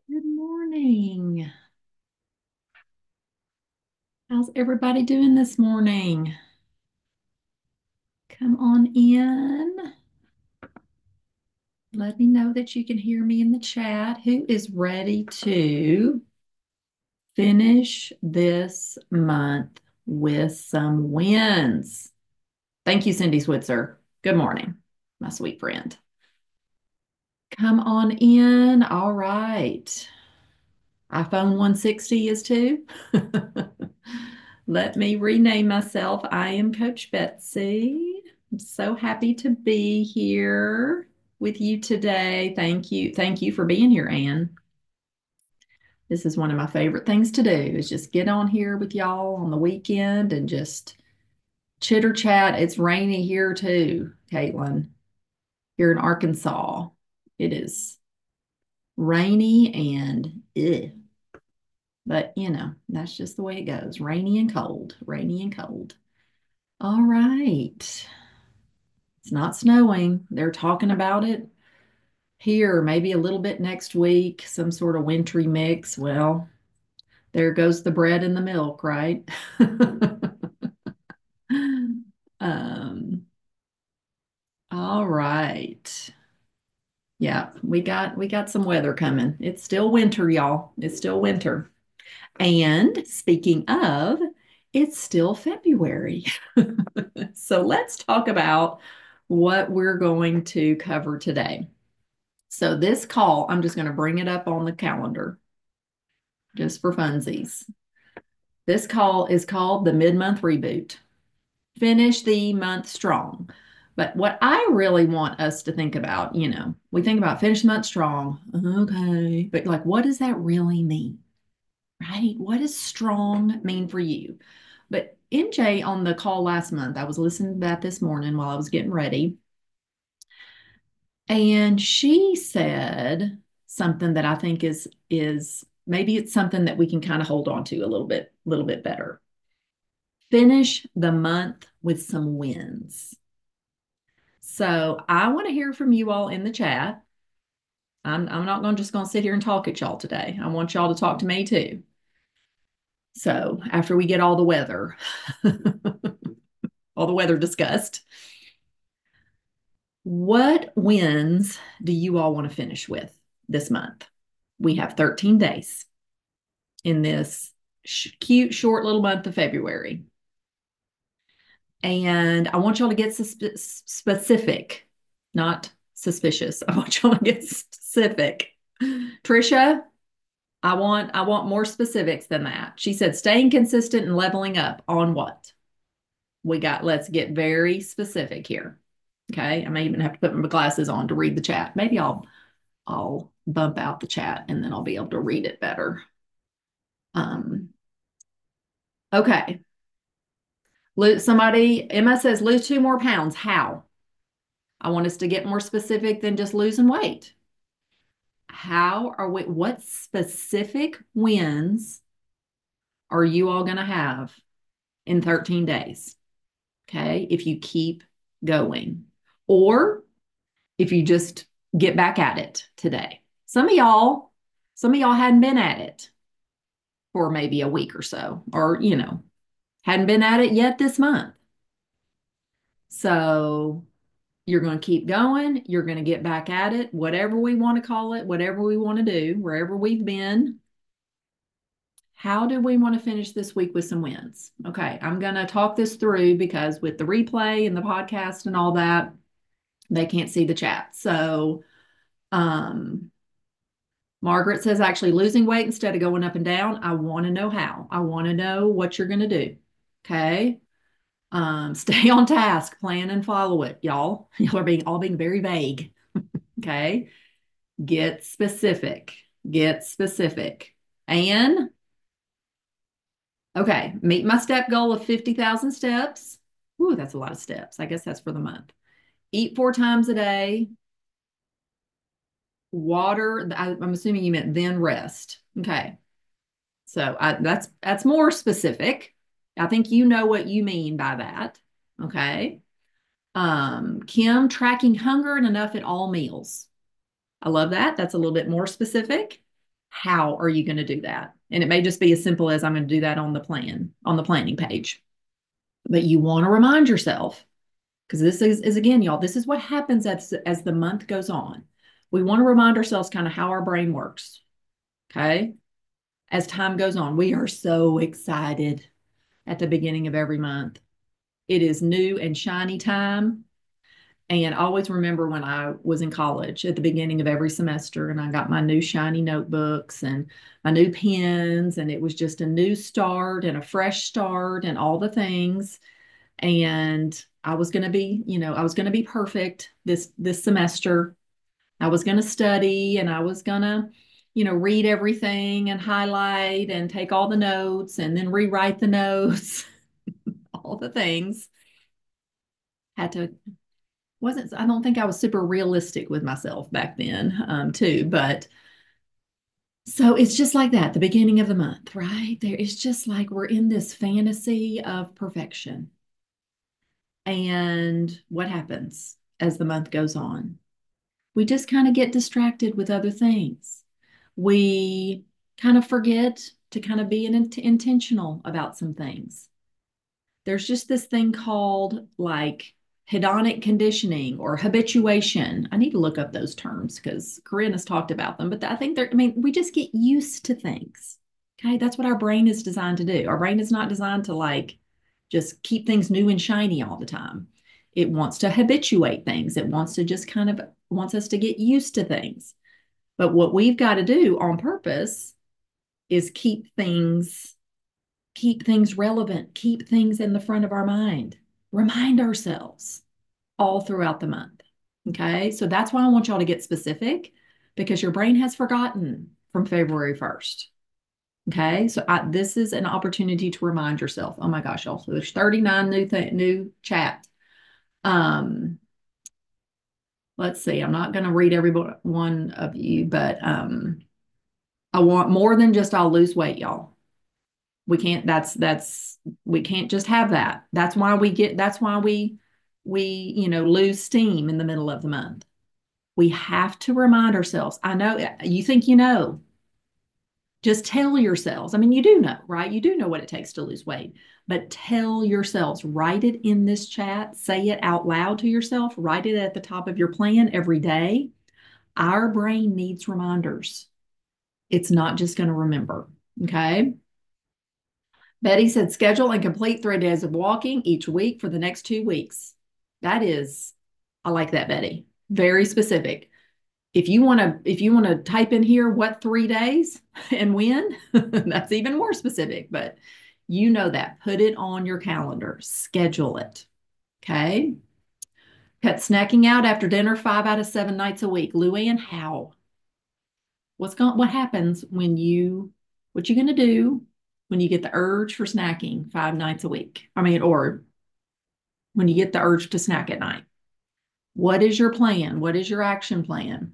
Good morning. How's everybody doing this morning? Come on in. Let me know that you can hear me in the chat. Who is ready to finish this month with some wins? Thank you, Cindy Switzer. Good morning, my sweet friend. Come on in. All right. iPhone 160 is too. Let me rename myself. I am Coach Betsy. I'm so happy to be here with you today. Thank you. Thank you for being here, Anne. This is one of my favorite things to do is just get on here with y'all on the weekend and just chitter chat. It's rainy here too, Caitlin, here in Arkansas. It is rainy and but that's just the way it goes. Rainy and cold, rainy and cold. All right. It's not snowing. They're talking about it here, maybe a little bit next week, some sort of wintry mix. Well, there goes the bread and the milk, right? Um, all right. Yeah, we got some weather coming. It's still winter, y'all. It's still winter. And speaking of, it's still February. So let's talk about what we're going to cover today. So this call, I'm just going to bring it up on the calendar just for funsies. This call is called the mid-month reboot. Finish the month strong. But what I really want us to think about, we think about finish the month strong. Okay. But like, what does that really mean? Right? What does strong mean for you? But MJ on the call last month, I was listening to that this morning while I was getting ready. And she said something that I think is maybe it's something that we can kind of hold on to a little bit better. Finish the month with some wins. So I want to hear from you all in the chat. I'm not going just going to sit here and talk at y'all today. I want y'all to talk to me too. So after we get all the weather, all the weather discussed, what wins do you all want to finish with this month? We have 13 days in this cute, short little month of February. And I want y'all to get specific, not suspicious. I want y'all to get specific. Trisha, I want more specifics than that. She said staying consistent and leveling up on what? Let's get very specific here. Okay. I may even have to put my glasses on to read the chat. Maybe I'll bump out the chat and then I'll be able to read it better. Um, okay. Emma says, lose 2 more pounds. How? I want us to get more specific than just losing weight. What specific wins are you all going to have in 13 days? Okay. If you keep going, or if you just get back at it today. Some of y'all hadn't been at it for maybe a week or so, or, hadn't been at it yet this month. So you're going to keep going. You're going to get back at it, whatever we want to call it, whatever we want to do, wherever we've been. How do we want to finish this week with some wins? Okay, I'm going to talk this through because with the replay and the podcast and all that, they can't see the chat. So, Margaret says actually losing weight instead of going up and down. I want to know how. I want to know what you're going to do. Okay. Stay on task, plan and follow it, y'all. Y'all are being very vague. Okay. Get specific. Get specific. And okay, meet my step goal of 50,000 steps. Ooh, that's a lot of steps. I guess that's for the month. Eat 4 times a day. Water. I'm assuming you meant then rest. Okay. So that's more specific. I think you know what you mean by that. Okay. Kim, tracking hunger and enough at all meals. I love that. That's a little bit more specific. How are you going to do that? And it may just be as simple as I'm going to do that on the plan, on the planning page. But you want to remind yourself, because this is again, y'all, this is what happens as the month goes on. We want to remind ourselves kind of how our brain works. Okay. As time goes on, we are so excited at the beginning of every month. It is new and shiny time. And I always remember when I was in college at the beginning of every semester and I got my new shiny notebooks and my new pens, and it was just a new start and a fresh start and all the things. And I was going to be, I was going to be perfect this semester. I was going to study and I was going to, read everything and highlight and take all the notes and then rewrite the notes, all the things. Had to wasn't I don't think I was super realistic with myself back then, too. But so it's just like that, the beginning of the month, right? There it's just like we're in this fantasy of perfection. And what happens as the month goes on? We just kind of get distracted with other things. We kind of forget to kind of be intentional about some things. There's just this thing called like hedonic conditioning or habituation. I need to look up those terms because Corinne has talked about them, but I think I mean, we just get used to things. Okay. That's what our brain is designed to do. Our brain is not designed to like just keep things new and shiny all the time. It wants to habituate things. It wants to just kind of wants us to get used to things. But what we've got to do on purpose is keep things relevant, keep things in the front of our mind, remind ourselves all throughout the month. Okay. So that's why I want y'all to get specific because your brain has forgotten from February 1st. Okay. So this is an opportunity to remind yourself. Oh my gosh, y'all. So there's 39 new chat. Um, let's see. I'm not going to read every one of you, but I want more than just I'll lose weight, y'all. We can't, we can't just have that. That's why we, lose steam in the middle of the month. We have to remind ourselves. I know you think just tell yourselves. I mean, you do know, right? You do know what it takes to lose weight, but tell yourselves, write it in this chat, say it out loud to yourself, write it at the top of your plan every day. Our brain needs reminders. It's not just going to remember. Okay. Betty said, schedule and complete 3 days of walking each week for the next 2 weeks. I like that, Betty. Very specific. If you want to type in here what 3 days and when, that's even more specific, but you know that. Put it on your calendar. Schedule it. Okay. Cut snacking out after dinner 5 out of 7 nights a week. Luann, how? What happens what you gonna do when you get the urge for snacking 5 nights a week? I mean, or when you get the urge to snack at night. What is your plan? What is your action plan?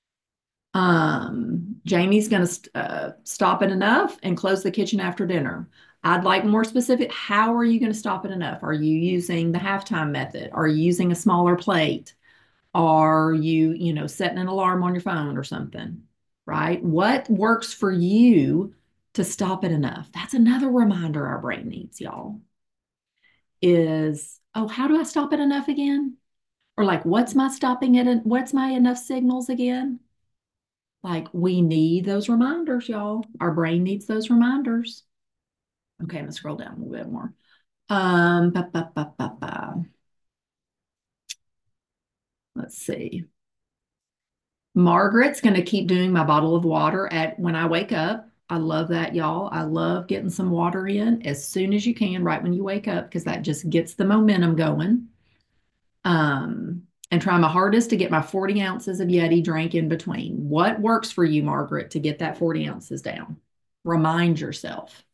Jamie's gonna stop at enough and close the kitchen after dinner. I'd like more specific. How are you going to stop at enough? Are you using the halftime method? Are you using a smaller plate? Are you setting an alarm on your phone or something, right? What works for you to stop it enough? That's another reminder our brain needs, y'all, is, oh, how do I stop it enough again? Or like, what's my enough signals again? Like, we need those reminders, y'all. Our brain needs those reminders. Okay, I'm gonna scroll down a little bit more. Ba, ba, ba, ba, ba. Let's see. Margaret's going to keep doing my bottle of water at when I wake up. I love that, y'all. I love getting some water in as soon as you can, right when you wake up, because that just gets the momentum going. And try my hardest to get my 40 ounces of Yeti drink in between. What works for you, Margaret, to get that 40 ounces down? Remind yourself.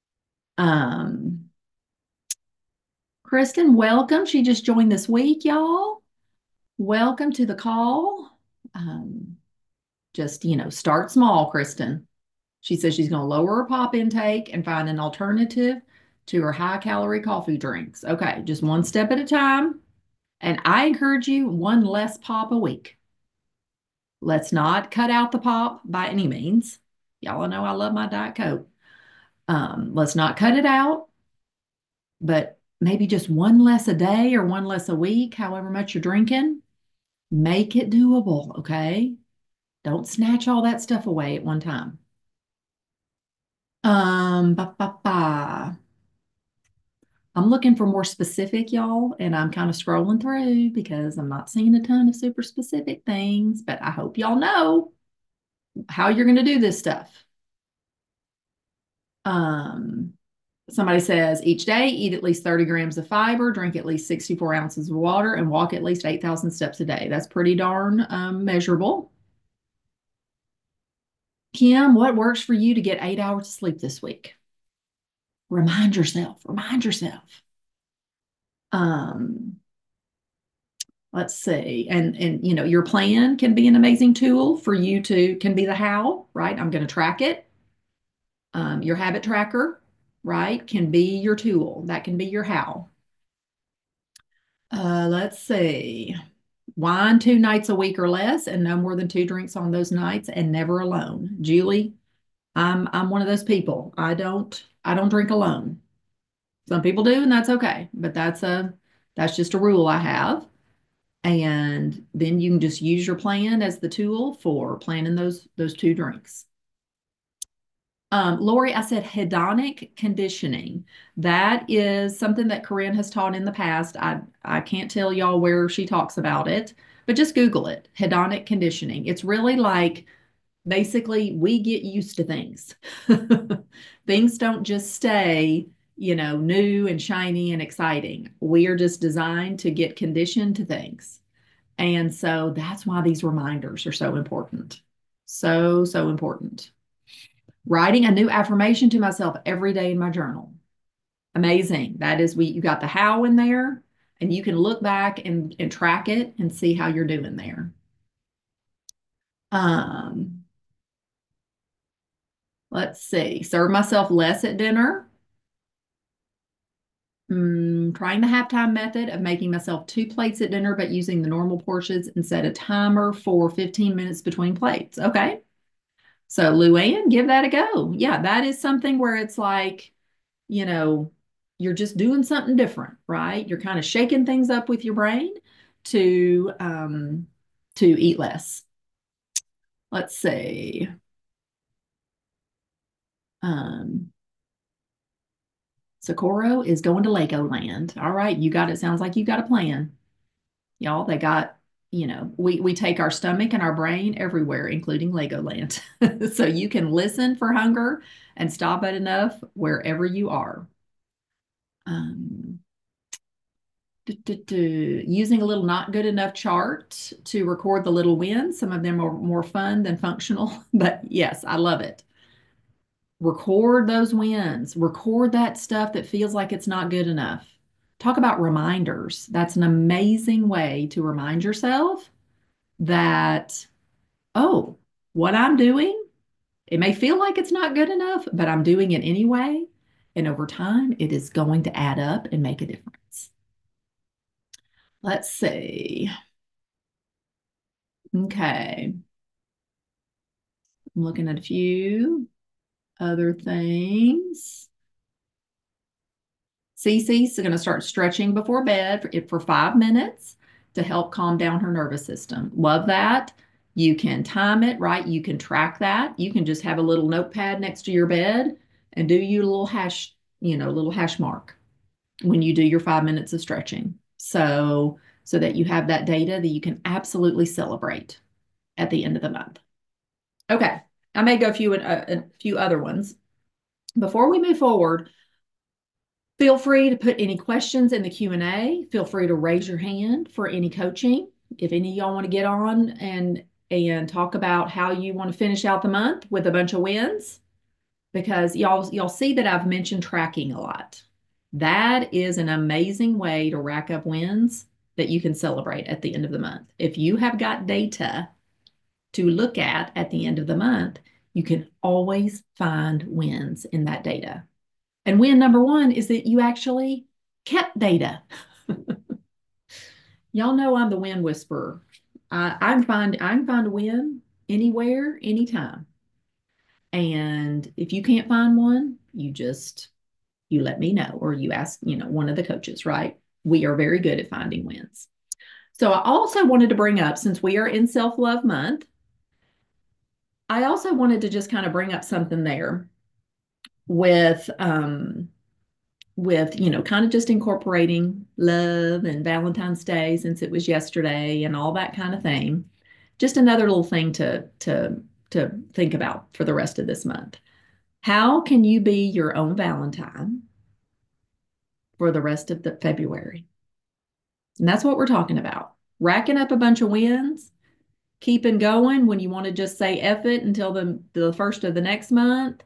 Kristen, welcome. She just joined this week, y'all. Welcome to the call. Just, start small, Kristen. She says she's going to lower her pop intake and find an alternative to her high calorie coffee drinks. Okay, just one step at a time. And I encourage you one less pop a week. Let's not cut out the pop by any means. Y'all know I love my Diet Coke. Let's not cut it out, but maybe just one less a day or one less a week, however much you're drinking. Make it doable, okay? Don't snatch all that stuff away at one time. Ba, ba, ba. I'm looking for more specific, y'all, and I'm kind of scrolling through because I'm not seeing a ton of super specific things, but I hope y'all know how you're going to do this stuff. Um, Somebody says each day, eat at least 30 grams of fiber, drink at least 64 ounces of water, and walk at least 8,000 steps a day. That's pretty darn measurable. Kim, what works for you to get 8 hours of sleep this week? Remind yourself, remind yourself. Um, let's see. And your plan can be an amazing tool for you to can be the how, right? I'm going to track it. Your habit tracker, right, can be your tool. That can be your how. Let's see. Wine 2 nights a week or less, and no more than 2 drinks on those nights, and never alone. Julie, I'm one of those people. I don't drink alone. Some people do, and that's okay. But that's just a rule I have. And then you can just use your plan as the tool for planning those 2 drinks. Lori, I said hedonic conditioning. That is something that Corinne has taught in the past. I can't tell y'all where she talks about it, but just Google it. Hedonic conditioning. It's really like basically we get used to things. Things don't just stay, new and shiny and exciting. We are just designed to get conditioned to things. And so that's why these reminders are so important. So, so important. Writing a new affirmation to myself every day in my journal. Amazing. That is, you got the how in there, and you can look back and track it and see how you're doing there. Um, let's see. Serve myself less at dinner. Trying the halftime method of making myself 2 plates at dinner, but using the normal portions and set a timer for 15 minutes between plates. Okay. So, Luann, give that a go. Yeah, that is something where it's like, you know, you're just doing something different, right? You're kind of shaking things up with your brain to um, to eat less. Let's see. Um, Socorro is going to Legoland. All right, you got it. Sounds like you got a plan. Y'all, they got, we take our stomach and our brain everywhere, including Legoland. So you can listen for hunger and stop at enough wherever you are. Um, Using a little not good enough chart to record the little wins. Some of them are more fun than functional, but yes, I love it. Record those wins, record that stuff that feels like it's not good enough. Talk about reminders. That's an amazing way to remind yourself that, oh, what I'm doing, it may feel like it's not good enough, but I'm doing it anyway. And over time, it is going to add up and make a difference. Let's see. Okay. I'm looking at a few other things. Cece's going to start stretching before bed for 5 minutes to help calm down her nervous system. Love that. You can time it, right? You can track that. You can just have a little notepad next to your bed and do your little hash mark when you do your 5 minutes of stretching. So that you have that data that you can absolutely celebrate at the end of the month. Okay, I may go a few other ones. Before we move forward, feel free to put any questions in the Q&A. Feel free to raise your hand for any coaching. If any of y'all want to get on and talk about how you want to finish out the month with a bunch of wins, because y'all see that I've mentioned tracking a lot. That is an amazing way to rack up wins that you can celebrate at the end of the month. If you have got data to look at the end of the month, you can always find wins in that data. And win number one is that you actually kept data. Y'all know I'm the win whisperer. I can find a win anywhere, anytime. And if you can't find one, you let me know or you ask, one of the coaches, right? We are very good at finding wins. So I also wanted to bring up, since we are in self-love month, I also wanted to just kind of bring up something there with kind of just incorporating love and Valentine's Day since it was yesterday and all that kind of thing. Just another little thing to think about for the rest of this month. How can you be your own Valentine for the rest of the February? And that's what we're talking about. Racking up a bunch of wins, keeping going when you want to just say F it until the first of the next month,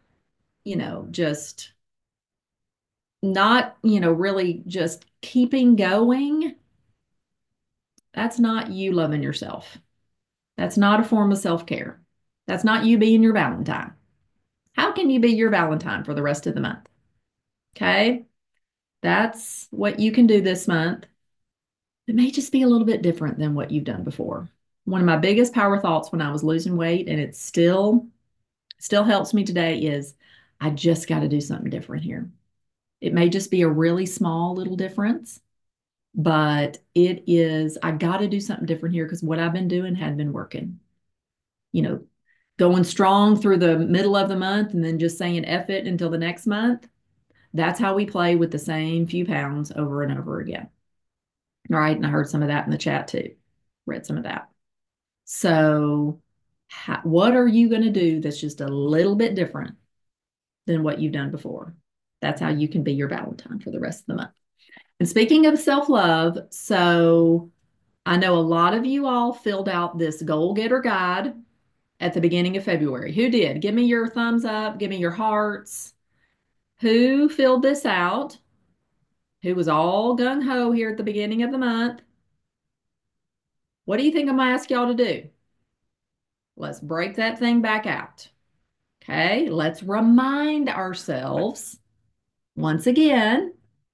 just not, really just keeping going. That's not you loving yourself. That's not a form of self-care. That's not you being your Valentine. How can you be your Valentine for the rest of the month? Okay. That's what you can do this month. It may just be a little bit different than what you've done before. One of my biggest power thoughts when I was losing weight, and it still helps me today, is I just got to do something different here. It may just be a really small little difference, but I got to do something different here because what I've been doing had been working. You know, going strong through the middle of the month and then just saying F it until the next month. That's how we play with the same few pounds over and over again. All right. And I heard some of that in the chat too. Read some of that. So, what are you going to do that's just a little bit different than what you've done before? That's how you can be your Valentine for the rest of the month. And speaking of self-love, so I know a lot of you all filled out this goal getter guide at the beginning of February. Who did? Give me your thumbs up, give me your hearts. Who filled this out? Who was all gung ho here at the beginning of the month? What do you think I'm gonna ask y'all to do? Let's break that thing back out. Okay, let's remind ourselves once again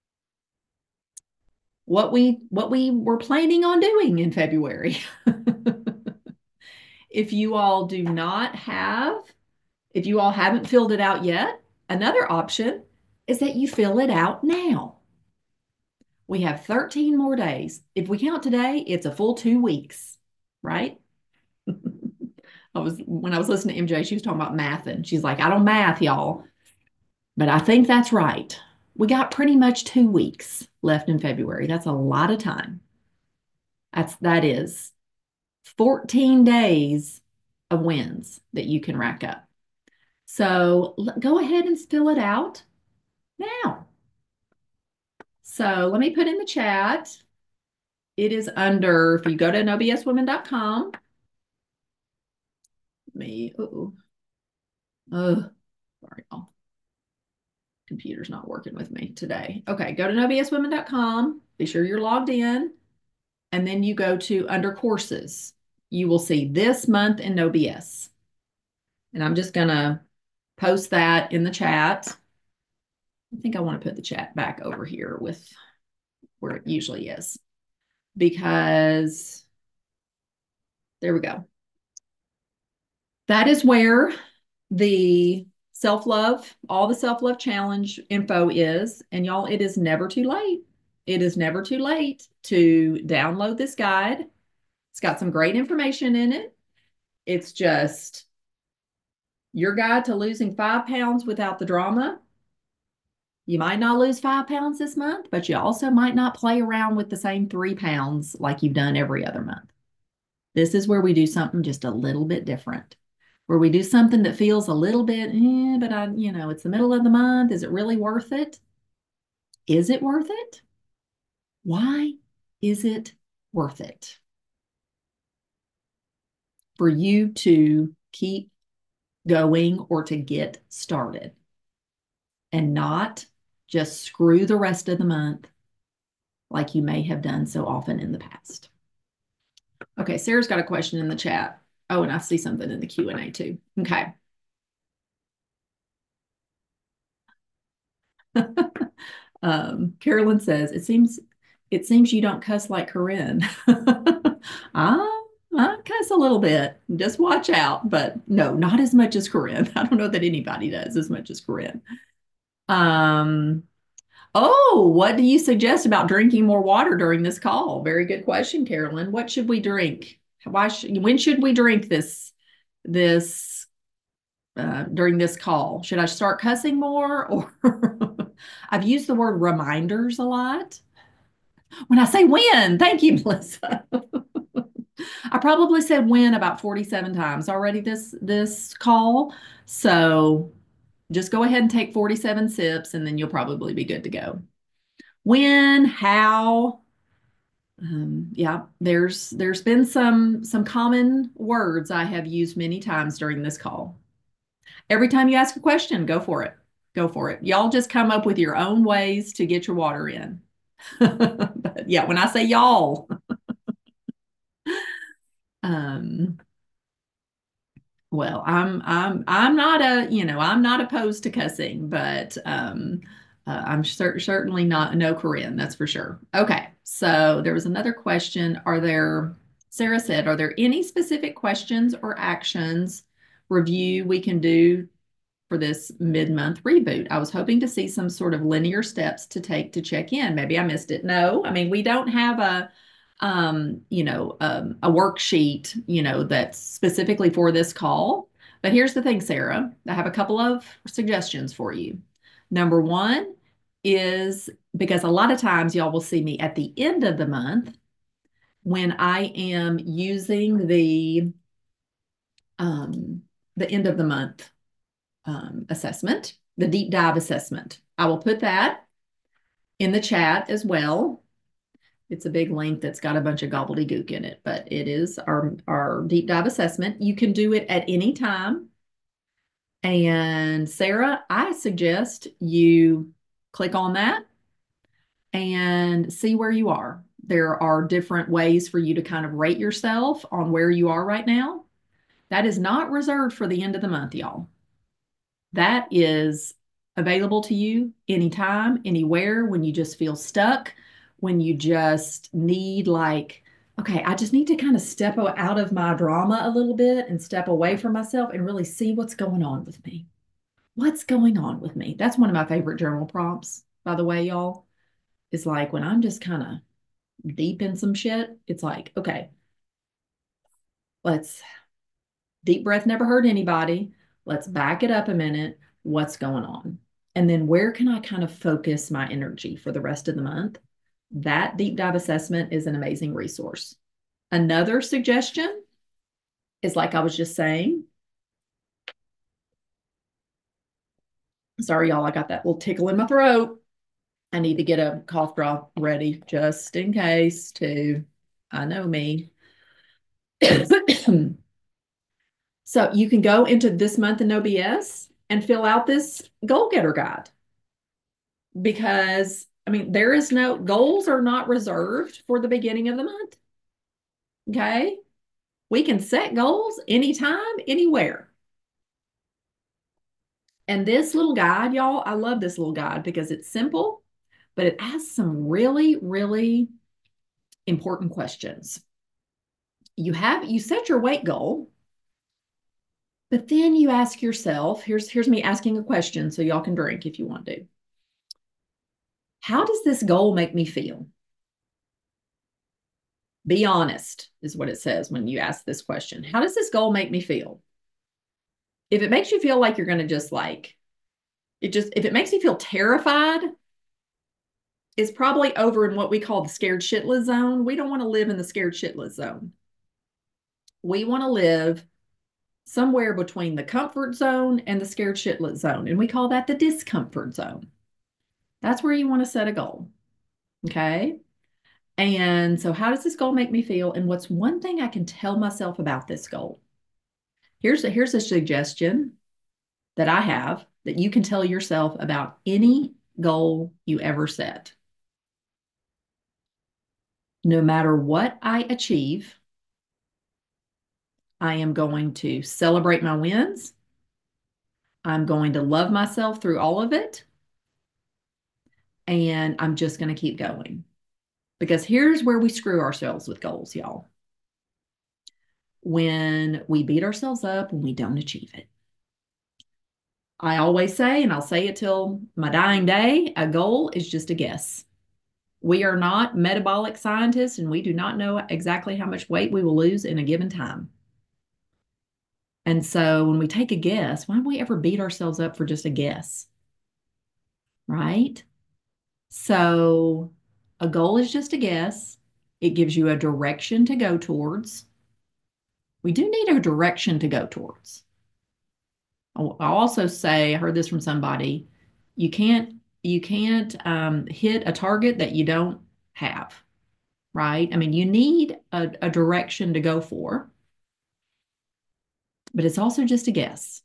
what we were planning on doing in February. If you all do not have, if you all haven't filled it out yet, another option is that you fill it out now. We have 13 more days. If we count today, it's a full 2 weeks, right? When I was listening to MJ, she was talking about math and she's like, I don't math, y'all. But I think that's right. We got pretty much 2 weeks left in February. That's a lot of time. That is 14 days of wins that you can rack up. So go ahead and fill it out now. So let me put in the chat. It is under, if you go to nobswomen.com, sorry, y'all. Computer's not working with me today. Okay, go to nobswomen.com. Be sure you're logged in. And then you go to under courses. You will see this month in No BS. And I'm just going to post that in the chat. I think I want to put the chat back over here with where it usually is because there we go. That is where the all the self-love challenge info is. And y'all, it is never too late. It is never too late to download this guide. It's got some great information in it. It's just your guide to losing 5 pounds without the drama. You might not lose 5 pounds this month, but you also might not play around with the same 3 pounds like you've done every other month. This is where we do something just a little bit different, where we do something that feels a little bit, but it's the middle of the month. Is it really worth it? Is it worth it? Why is it worth it? For you to keep going or to get started and not just screw the rest of the month like you may have done so often in the past. Okay, Sarah's got a question in the chat. Oh, and I see something in the Q&A too. Okay. Carolyn says, it seems you don't cuss like Corinne. Ah, I cuss a little bit. Just watch out. But no, not as much as Corinne. I don't know that anybody does as much as Corinne. Um, oh, what do you suggest about drinking more water during this call? Very good question, Carolyn. What should we drink? When should we drink this during this call? Should I start cussing more or I've used the word reminders a lot. When I say when, thank you, Melissa. I probably said when about 47 times already this call. So just go ahead and take 47 sips and then you'll probably be good to go. When, how, yeah, there's been some common words I have used many times during this call. Every time you ask a question, go for it. Go for it. Y'all just come up with your own ways to get your water in. But yeah, when I say y'all, um, well, I'm not I'm not opposed to cussing, but I'm certainly not no Korean, that's for sure. Okay, so there was another question. Sarah said, are there any specific questions or actions review we can do for this mid-month reboot? I was hoping to see some sort of linear steps to take to check in. Maybe I missed it. No, I mean, we don't have a worksheet, that's specifically for this call. But here's the thing, Sarah, I have a couple of suggestions for you. Number one is because a lot of times y'all will see me at the end of the month when I am using the end of the month assessment, the deep dive assessment. I will put that in the chat as well. It's a big link that's got a bunch of gobbledygook in it, but it is our deep dive assessment. You can do it at any time. And Sarah, I suggest you click on that and see where you are. There are different ways for you to kind of rate yourself on where you are right now. That is not reserved for the end of the month, y'all. That is available to you anytime, anywhere, when you just feel stuck, when you just need, like, okay, I just need to kind of step out of my drama a little bit and step away from myself and really see what's going on with me. What's going on with me? That's one of my favorite journal prompts, by the way, y'all. Is like when I'm just kind of deep in some shit, it's like, okay, let's deep breath never hurt anybody. Let's back it up a minute. What's going on? And then where can I kind of focus my energy for the rest of the month? That deep dive assessment is an amazing resource. Another suggestion is, like I was just saying, sorry, y'all, I got that little tickle in my throat. I need to get a cough drop ready just in case, too. I know me. So you can go into this month in No BS and fill out this goal getter guide, because I mean, there is no goals are not reserved for the beginning of the month. Okay. We can set goals anytime, anywhere. And this little guide, y'all, I love this little guide because it's simple, but it asks some really, really important questions. You set your weight goal, but then you ask yourself, here's me asking a question so y'all can drink if you want to. How does this goal make me feel? Be honest, is what it says when you ask this question. How does this goal make me feel? If it makes you feel like you're going to just like, if it makes you feel terrified, it's probably over in what we call the scared shitless zone. We don't want to live in the scared shitless zone. We want to live somewhere between the comfort zone and the scared shitless zone. And we call that the discomfort zone. That's where you want to set a goal. Okay. And so, how does this goal make me feel? And what's one thing I can tell myself about this goal? Here's a suggestion that I have that you can tell yourself about any goal you ever set. No matter what I achieve, I am going to celebrate my wins. I'm going to love myself through all of it. And I'm just going to keep going. Because here's where we screw ourselves with goals, y'all. when we beat ourselves up when we don't achieve it. I always say, and I'll say it till my dying day, a goal is just a guess. We are not metabolic scientists and we do not know exactly how much weight we will lose in a given time. And so when we take a guess, why do we ever beat ourselves up for just a guess? Right? So a goal is just a guess. It gives you a direction to go towards. We do need a direction to go towards. I'll also say, I heard this from somebody, you can't hit a target that you don't have, right? I mean, you need a direction to go for, but it's also just a guess.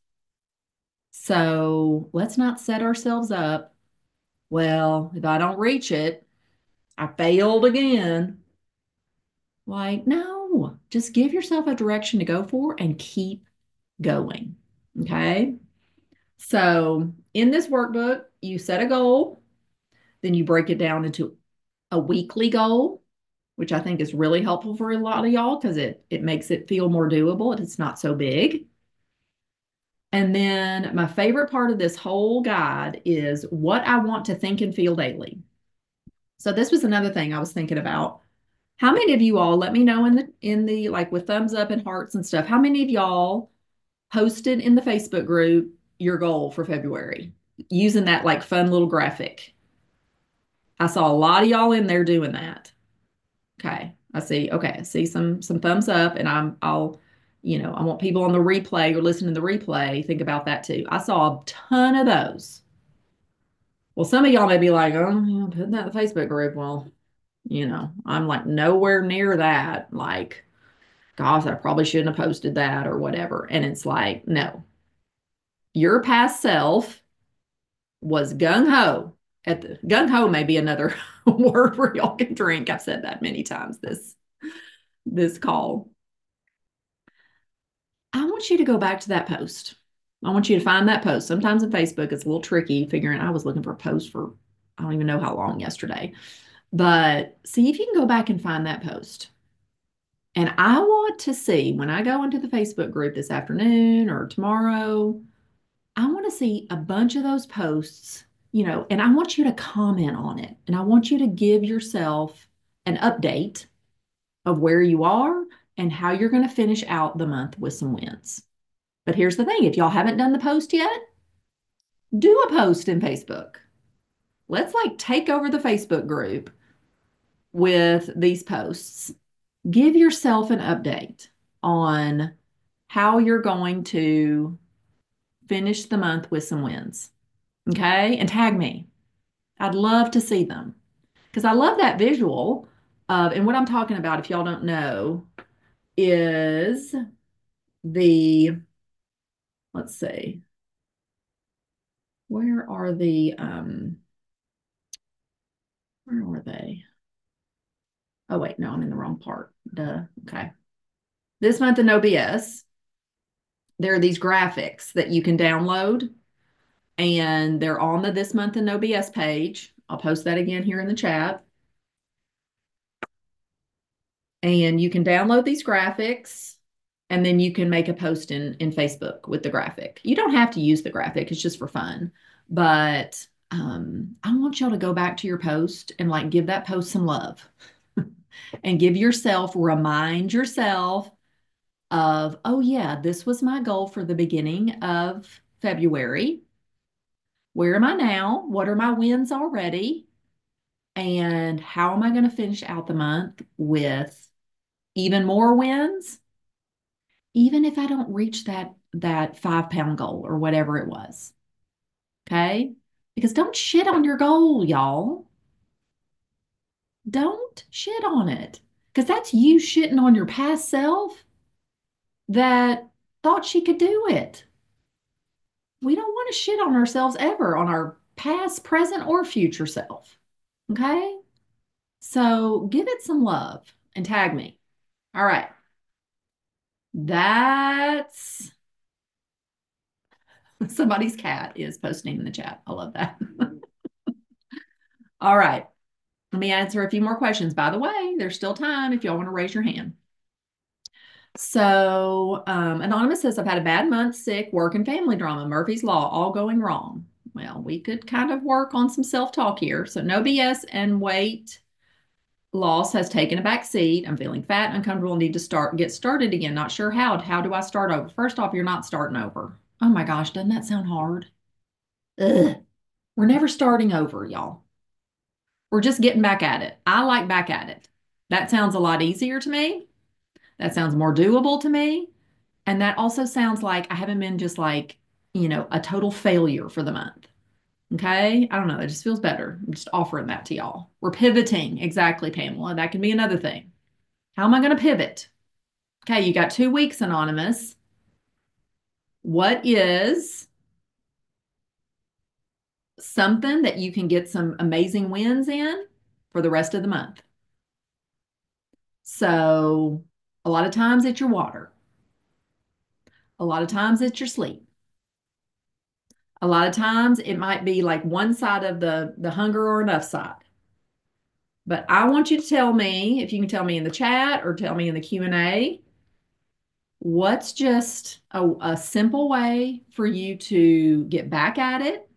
So let's not set ourselves up. Well, if I don't reach it, I failed again. Like, no, just give yourself a direction to go for and keep going. Okay. So in this workbook, you set a goal, then you break it down into a weekly goal, which I think is really helpful for a lot of y'all because it makes it feel more doable and it's not so big. And then my favorite part of this whole guide is what I want to think and feel daily. So this was another thing I was thinking about. How many of you all, let me know in the like with thumbs up and hearts and stuff, how many of y'all posted in the Facebook group your goal for February using that like fun little graphic? I saw a lot of y'all in there doing that. Okay. I see. Okay. I see some thumbs up and I want people on the replay or listening to the replay think about that too. I saw a ton of those. Well, some of y'all may be like, oh, put that in the Facebook group. Well, I'm like nowhere near that. Like, gosh, I probably shouldn't have posted that or whatever. And it's like, no, your past self was gung ho. At the gung ho may be another word where y'all can drink. I've said that many times this call. I want you to go back to that post. I want you to find that post. Sometimes in Facebook, it's a little tricky figuring I was looking for a post for I don't even know how long yesterday. But see if you can go back and find that post. And I want to see when I go into the Facebook group this afternoon or tomorrow, I want to see a bunch of those posts, and I want you to comment on it. And I want you to give yourself an update of where you are and how you're going to finish out the month with some wins. But here's the thing, if y'all haven't done the post yet, do a post in Facebook. Let's like take over the Facebook group with these posts. Give yourself an update on how you're going to finish the month with some wins. Okay? And tag me. I'd love to see them because I love that visual of, and what I'm talking about, if y'all don't know, is the, let's see, where are where are they? Oh, wait, no, I'm in the wrong part. Duh. Okay. This month in OBS, there are these graphics that you can download, and they're on the This Month in OBS page. I'll post that again here in the chat. And you can download these graphics, and then you can make a post in Facebook with the graphic. You don't have to use the graphic, it's just for fun. But I want y'all to go back to your post and like give that post some love and remind yourself of, oh, yeah, this was my goal for the beginning of February. Where am I now? What are my wins already? And how am I going to finish out the month with even more wins? Even if I don't reach that 5 pound goal or whatever it was. Okay? Because don't shit on your goal, y'all. Don't shit on it. Because that's you shitting on your past self that thought she could do it. We don't want to shit on ourselves ever, on our past, present, or future self. Okay? So give it some love and tag me. All right. That's somebody's cat is posting in the chat. I love that. All right. Let me answer a few more questions. By the way, there's still time if y'all want to raise your hand. So, Anonymous says, I've had a bad month, sick, work, and family drama. Murphy's Law, all going wrong. Well, we could kind of work on some self-talk here. So, no BS and weight loss has taken a back seat. I'm feeling fat, uncomfortable, need to get started again. Not sure how. How do I start over? First off, you're not starting over. Oh my gosh, doesn't that sound hard? Ugh. We're never starting over, y'all. We're just getting back at it. I like back at it. That sounds a lot easier to me. That sounds more doable to me. And that also sounds like I haven't been just like, a total failure for the month. Okay. I don't know. It just feels better. I'm just offering that to y'all. We're pivoting. Exactly, Pamela. That can be another thing. How am I going to pivot? Okay. You got 2 weeks, Anonymous. What is something that you can get some amazing wins in for the rest of the month? So, a lot of times it's your water. A lot of times it's your sleep. A lot of times it might be like one side of the hunger or enough side. But I want you to tell me, if you can tell me in the chat or tell me in the Q&A, what's just a simple way for you to get back at it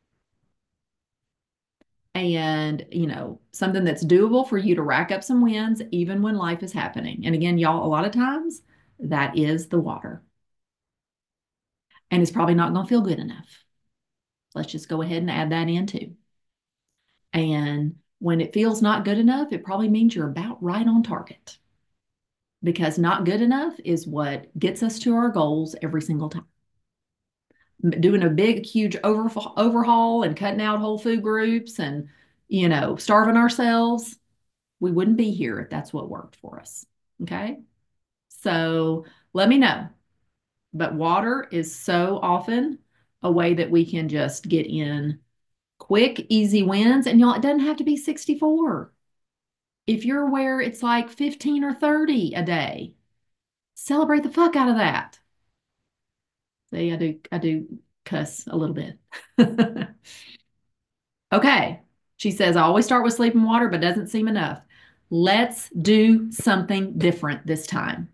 and, something that's doable for you to rack up some wins even when life is happening. And again, y'all, a lot of times that is the water. And it's probably not going to feel good enough. Let's just go ahead and add that in too. And when it feels not good enough, it probably means you're about right on target because not good enough is what gets us to our goals every single time. Doing a big, huge overhaul and cutting out whole food groups and, starving ourselves, we wouldn't be here if that's what worked for us. Okay. So let me know. But water is so often a way that we can just get in quick, easy wins. And y'all, it doesn't have to be 64. If you're where it's like 15 or 30 a day, celebrate the fuck out of that. See, I do cuss a little bit. Okay. She says, I always start with sleep and water, but doesn't seem enough. Let's do something different this time.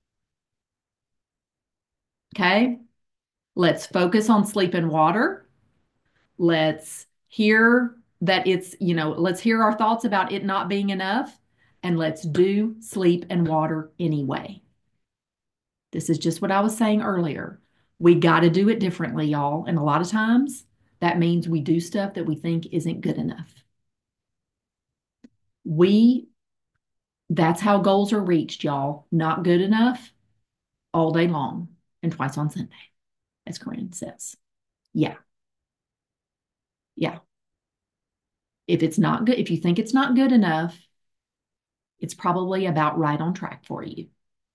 Okay. Let's focus on sleep and water. Let's hear that let's hear our thoughts about it not being enough. And let's do sleep and water anyway. This is just what I was saying earlier. We got to do it differently, y'all. And a lot of times that means we do stuff that we think isn't good enough. We, that's how goals are reached, y'all. Not good enough all day long and twice on Sunday, as Corinne says. Yeah. Yeah. If it's not good, if you think it's not good enough, it's probably about right on track for you.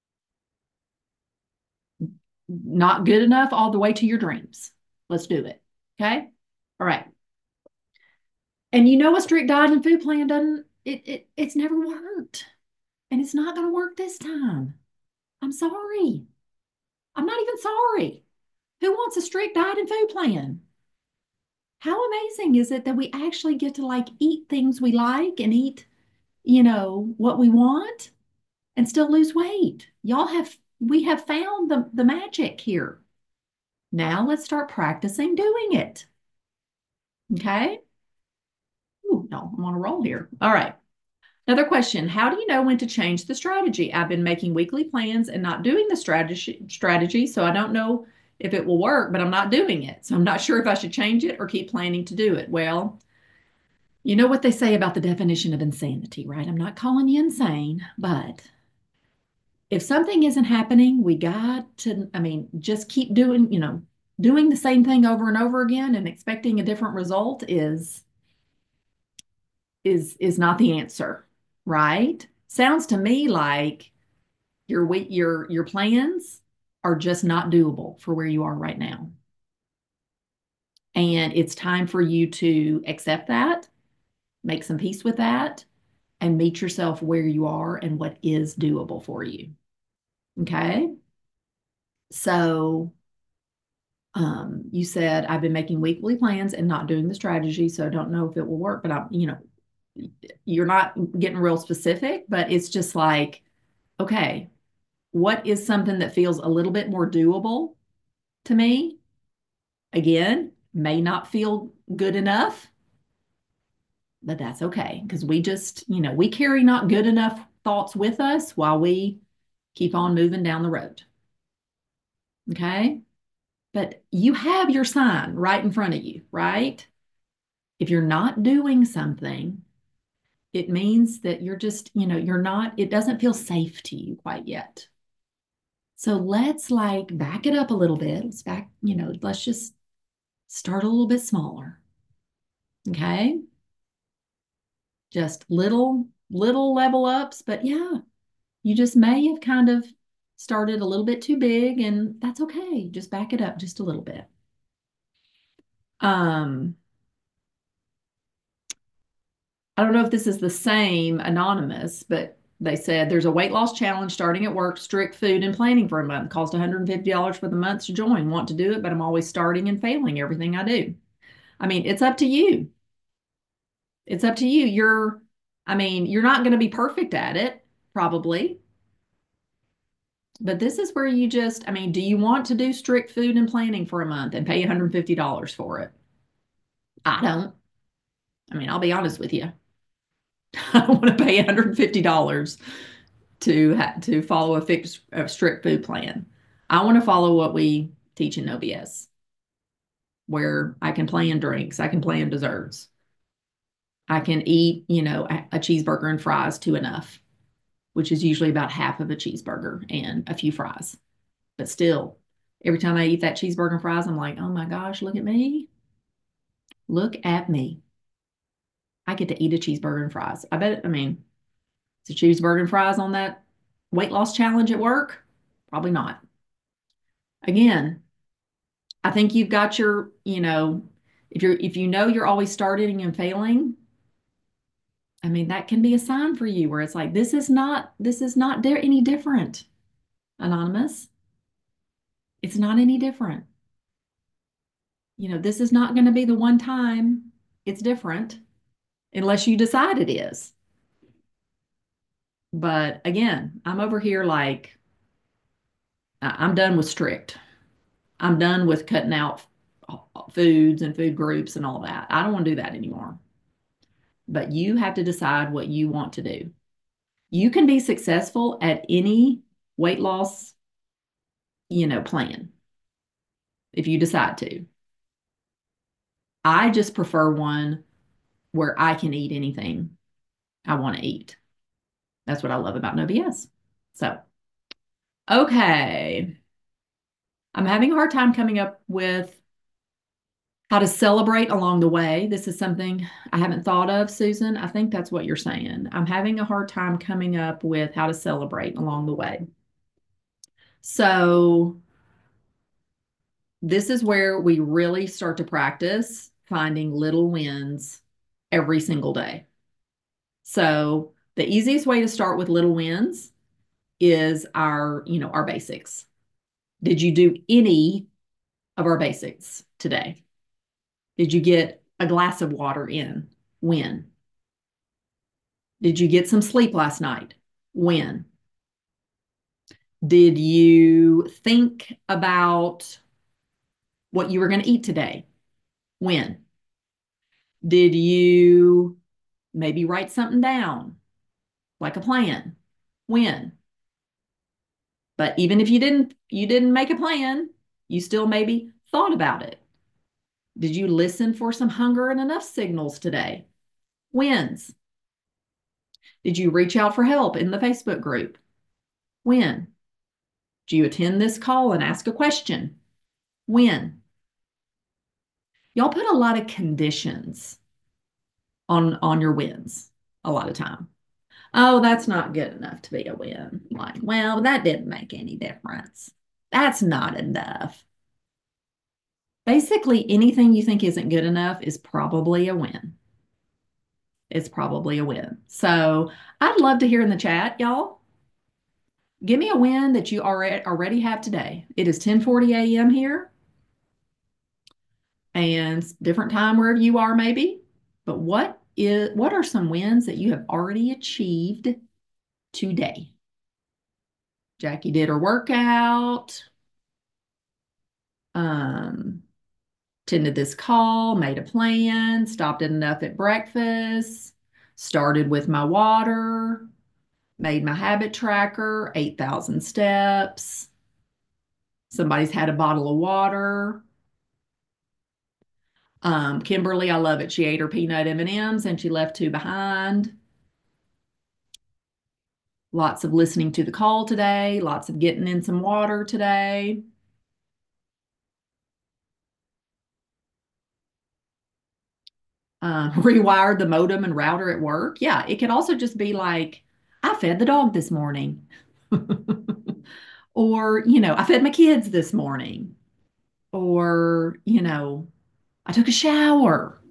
Not good enough all the way to your dreams. Let's do it. Okay. All right. And a strict diet and food plan doesn't, it's never worked. And it's not going to work this time. I'm sorry. I'm not even sorry. Who wants a strict diet and food plan? How amazing is it that we actually get to like eat things we like and eat, what we want and still lose weight? We have found the magic here. Now let's start practicing doing it. Okay. Ooh, no, I'm on a roll here. All right. Another question, how do you know when to change the strategy? I've been making weekly plans and not doing the strategy, so I don't know if it will work, but I'm not doing it. So I'm not sure if I should change it or keep planning to do it. Well, you know what they say about the definition of insanity, right? I'm not calling you insane, but if something isn't happening, we got to, just keep doing the same thing over and over again and expecting a different result is not the answer, right? Sounds to me like your plans are just not doable for where you are right now. And it's time for you to accept that, make some peace with that, and meet yourself where you are and what is doable for you. Okay. So you said I've been making weekly plans and not doing the strategy, so I don't know if it will work, but you're not getting real specific, but it's just like, okay, what is something that feels a little bit more doable to me? Again, may not feel good enough, but that's okay because we just, we carry not good enough thoughts with us while we keep on moving down the road. Okay. But you have your sign right in front of you, right? If you're not doing something, it means that you're just, you're not, it doesn't feel safe to you quite yet. So let's like back it up a little bit. Let's just start a little bit smaller. Okay. Just little level ups, but yeah, you just may have kind of started a little bit too big, and that's okay. Just back it up just a little bit. Um, I don't know if this is the same anonymous, but they said there's a weight loss challenge starting at work, strict food and planning for a month. Cost $150 for the month to join. Want to do it, but I'm always starting and failing everything I do. I mean, it's up to you. It's up to you. You're not going to be perfect at it, probably. But this is where do you want to do strict food and planning for a month and pay $150 for it? I don't. I'll be honest with you. I don't want to pay $150 to follow a strict food plan. I want to follow what we teach in OBS, where I can plan drinks, I can plan desserts, I can eat, a cheeseburger and fries to enough, which is usually about half of a cheeseburger and a few fries. But still, every time I eat that cheeseburger and fries, I'm like, oh my gosh, look at me. Look at me. I get to eat a cheeseburger and fries. It's a cheeseburger and fries on that weight loss challenge at work? Probably not. Again, I think you've got if you know you're always starting and failing, that can be a sign for you where it's like this is not there any different, anonymous. It's not any different. This is not going to be the one time it's different unless you decide it is. But again, I'm over here like I'm done with strict. I'm done with cutting out foods and food groups and all that. I don't want to do that anymore. But you have to decide what you want to do. You can be successful at any weight loss, plan if you decide to. I just prefer one where I can eat anything I want to eat. That's what I love about No BS. So, okay. I'm having a hard time coming up with how to celebrate along the way. This is something I haven't thought of, Susan. I think that's what you're saying. I'm having a hard time coming up with how to celebrate along the way. So, this is where we really start to practice finding little wins every single day. So, the easiest way to start with little wins is our basics. Did you do any of our basics today? Did you get a glass of water in? When? Did you get some sleep last night? When? Did you think about what you were going to eat today? When? Did you maybe write something down, like a plan? When? But even if you didn't make a plan, you still maybe thought about it. Did you listen for some hunger and enough signals today? Wins. Did you reach out for help in the Facebook group? When? Did you attend this call and ask a question? When? Y'all put a lot of conditions on your wins a lot of time. Oh, that's not good enough to be a win. Like, well, that didn't make any difference. That's not enough. Basically, anything you think isn't good enough is probably a win. It's probably a win. So I'd love to hear in the chat, y'all. Give me a win that you already have today. It is 10:40 a.m. here and different time wherever you are, maybe. But what are some wins that you have already achieved today? Jackie did her workout, um, attended this call, made a plan, stopped at enough at breakfast, started with my water, made my habit tracker, 8,000 steps. Somebody's had a bottle of water. Kimberly, I love it. She ate her peanut M&Ms and she left two behind. Lots of listening to the call today, lots of getting in some water today. Rewired the modem and router at work. Yeah, it could also just be like, I fed the dog this morning. Or, I fed my kids this morning. Or, I took a shower.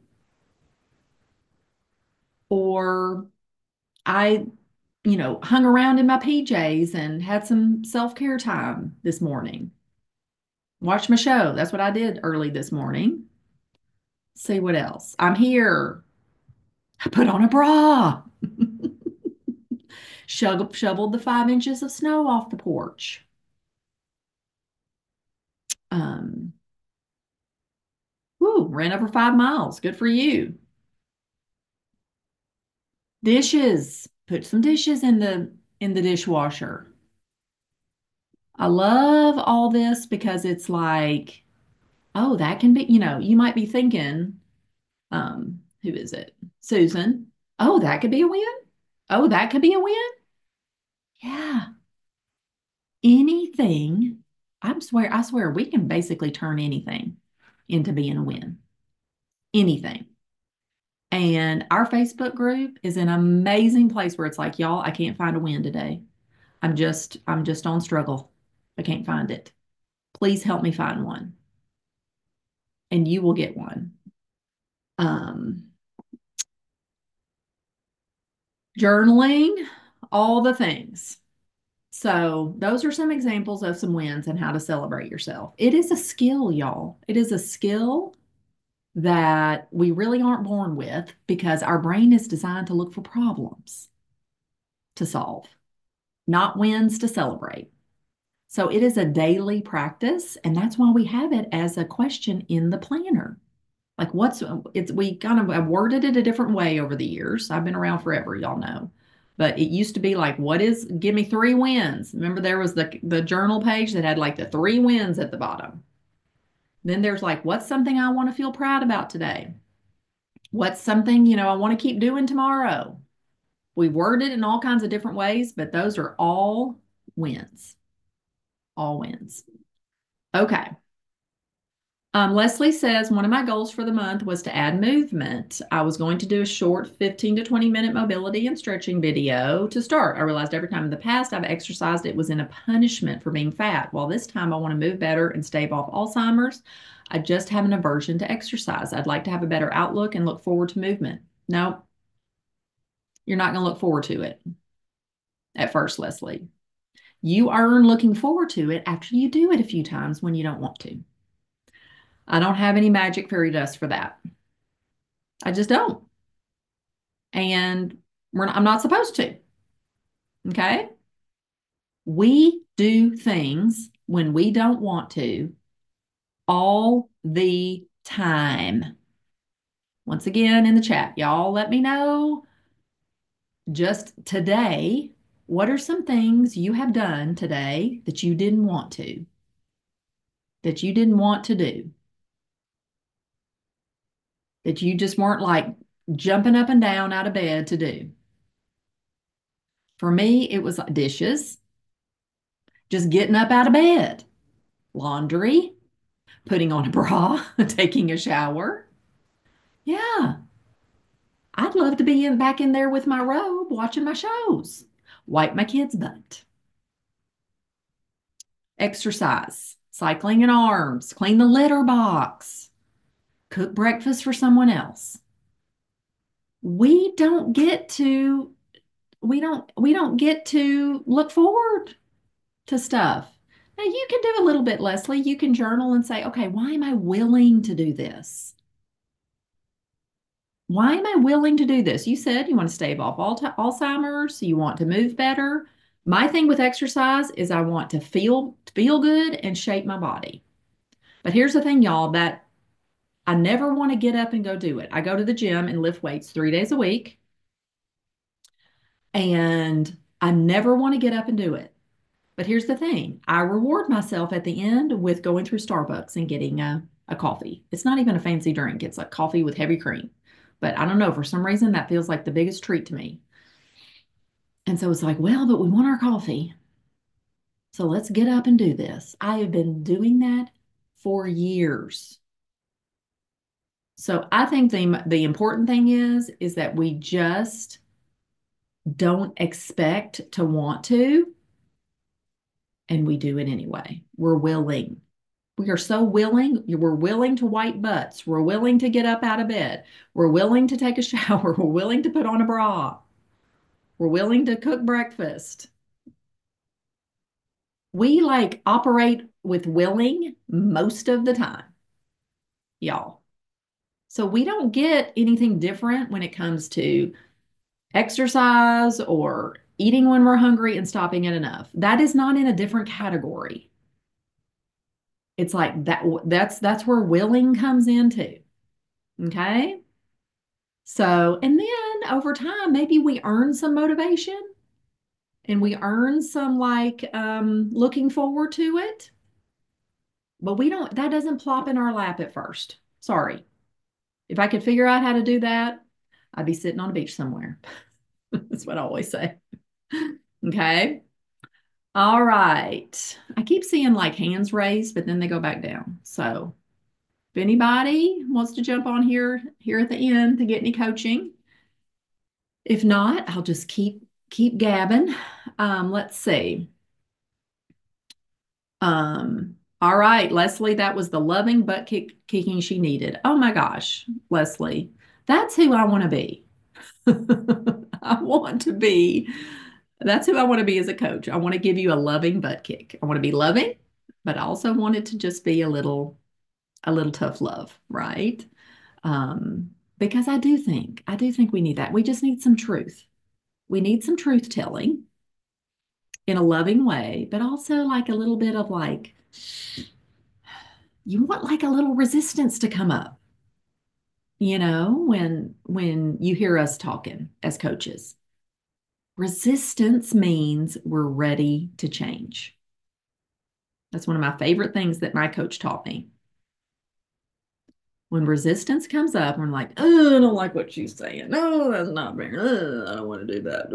Or I, hung around in my PJs and had some self-care time this morning. Watched my show. That's what I did early this morning. See what else. I'm here. I put on a bra. Shoveled the 5 inches of snow off the porch. Um, ran over 5 miles. Good for you. Dishes. Put some dishes in the dishwasher. I love all this because it's like, oh, that can be, you might be thinking, who is it? Susan. Oh, that could be a win. Oh, that could be a win. Yeah. Anything. I swear we can basically turn anything into being a win. Anything. And our Facebook group is an amazing place where it's like, y'all, I can't find a win today. I'm just on struggle. I can't find it. Please help me find one. And you will get one. Um, Journaling, all the things. So those are some examples of some wins and how to celebrate yourself. It is a skill, y'all. It is a skill that we really aren't born with because our brain is designed to look for problems to solve, not wins to celebrate. So it is a daily practice, and that's why we have it as a question in the planner. Like we kind of have worded it a different way over the years. I've been around forever, y'all know. But it used to be like, give me 3 wins. Remember there was the journal page that had like the 3 wins at the bottom. Then there's like, what's something I want to feel proud about today? What's something, I want to keep doing tomorrow? We word it in all kinds of different ways, but those are all wins. All wins. Okay. Leslie says one of my goals for the month was to add movement. I was going to do a short 15 to 20-minute mobility and stretching video to start. I realized every time in the past I've exercised, it was in a punishment for being fat. Well, this time I want to move better and stave off Alzheimer's. I just have an aversion to exercise. I'd like to have a better outlook and look forward to movement. No, you're not going to look forward to it at first, Leslie. You earn looking forward to it after you do it a few times when you don't want to. I don't have any magic fairy dust for that. I just don't. And I'm not supposed to. Okay. We do things when we don't want to all the time. Once again, in the chat, y'all let me know just today, what are some things you have done today that you didn't want to, that you didn't want to do, that you just weren't like jumping up and down out of bed to do? For me, it was dishes, just getting up out of bed, laundry, putting on a bra, taking a shower. Yeah, I'd love to be back in there with my robe watching my shows, wipe my kid's butt, exercise, cycling in arms, clean the litter box, cook breakfast for someone else. We don't get to we don't get to look forward to stuff. Now you can do a little bit, Leslie. You can journal and say, okay, why am I willing to do this? Why am I willing to do this? You said you want to stave off Alzheimer's, you want to move better. My thing with exercise is I want to feel good and shape my body. But here's the thing, y'all, that I never want to get up and go do it. I go to the gym and lift weights 3 days a week, and I never want to get up and do it. But here's the thing, I reward myself at the end with going through Starbucks and getting a coffee. It's not even a fancy drink, it's like coffee with heavy cream. But I don't know, for some reason, that feels like the biggest treat to me. And so it's like, well, but we want our coffee. So let's get up and do this. I have been doing that for years. So I think the important thing is that we just don't expect to want to, and we do it anyway. We're willing. We are so willing. We're willing to wipe butts. We're willing to get up out of bed. We're willing to take a shower. We're willing to put on a bra. We're willing to cook breakfast. We like operate with willing most of the time, y'all. So we don't get anything different when it comes to exercise or eating when we're hungry and stopping at enough. That is not in a different category. It's like that's where willing comes into. Okay? So, and then over time, maybe we earn some motivation and we earn some like looking forward to it, but we don't, that doesn't plop in our lap at first. Sorry. If I could figure out how to do that, I'd be sitting on a beach somewhere. That's what I always say. Okay. All right. I keep seeing like hands raised, but then they go back down. So if anybody wants to jump on here at the end to get any coaching, if not, I'll just keep gabbing. Let's see. All right, Leslie, that was the loving kicking she needed. Oh my gosh, Leslie, that's who I want to be. I want to be, that's who I want to be as a coach. I want to give you a loving butt kick. I want to be loving, but I also want it to just be a little tough love, right? Because I do think we need that. We just need some truth. We need some truth telling in a loving way, but also like a little bit of like, you want like a little resistance to come up, when you hear us talking as coaches. Resistance means we're ready to change. That's one of my favorite things that my coach taught me. When resistance comes up, we're like, oh, I don't like what she's saying. No, that's not fair. I don't want to do that.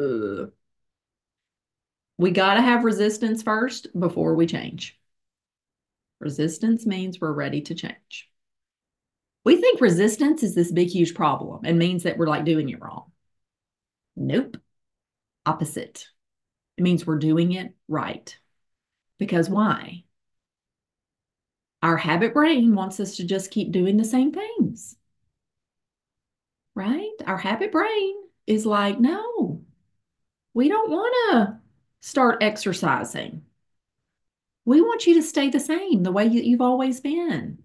We got to have resistance first before we change. Resistance means we're ready to change. We think resistance is this big, huge problem and means that we're like doing it wrong. Nope. Opposite. It means we're doing it right. Because why? Our habit brain wants us to just keep doing the same things, right? Our habit brain is like, no, we don't want to start exercising. We want you to stay the same, the way you've always been.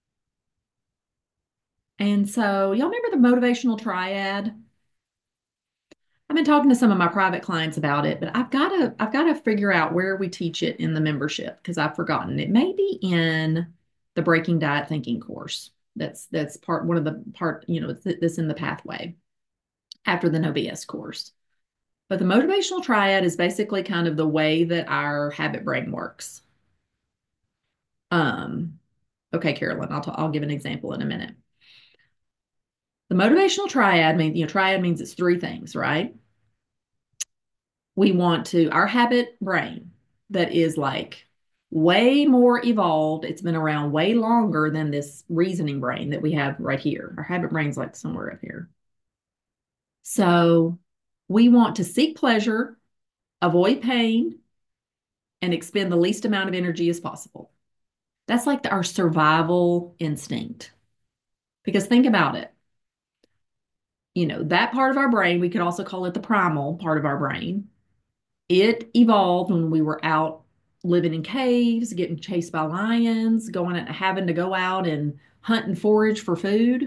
And so, y'all remember the motivational triad? I've been talking to some of my private clients about it, but I've got to figure out where we teach it in the membership because I've forgotten. It may be in the Breaking Diet Thinking course. That's one of the part, that's in the pathway after the No BS course. But the motivational triad is basically kind of the way that our habit brain works. Um, okay, Carolyn, I'll give an example in a minute. The motivational triad means it's three things, right? We want to, our habit brain that is like way more evolved. It's been around way longer than this reasoning brain that we have right here. Our habit brain's like somewhere up here. So we want to seek pleasure, avoid pain, and expend the least amount of energy as possible. That's like our survival instinct. Because think about it. That part of our brain, we could also call it the primal part of our brain. It evolved when we were out living in caves, getting chased by lions, having to go out and hunt and forage for food.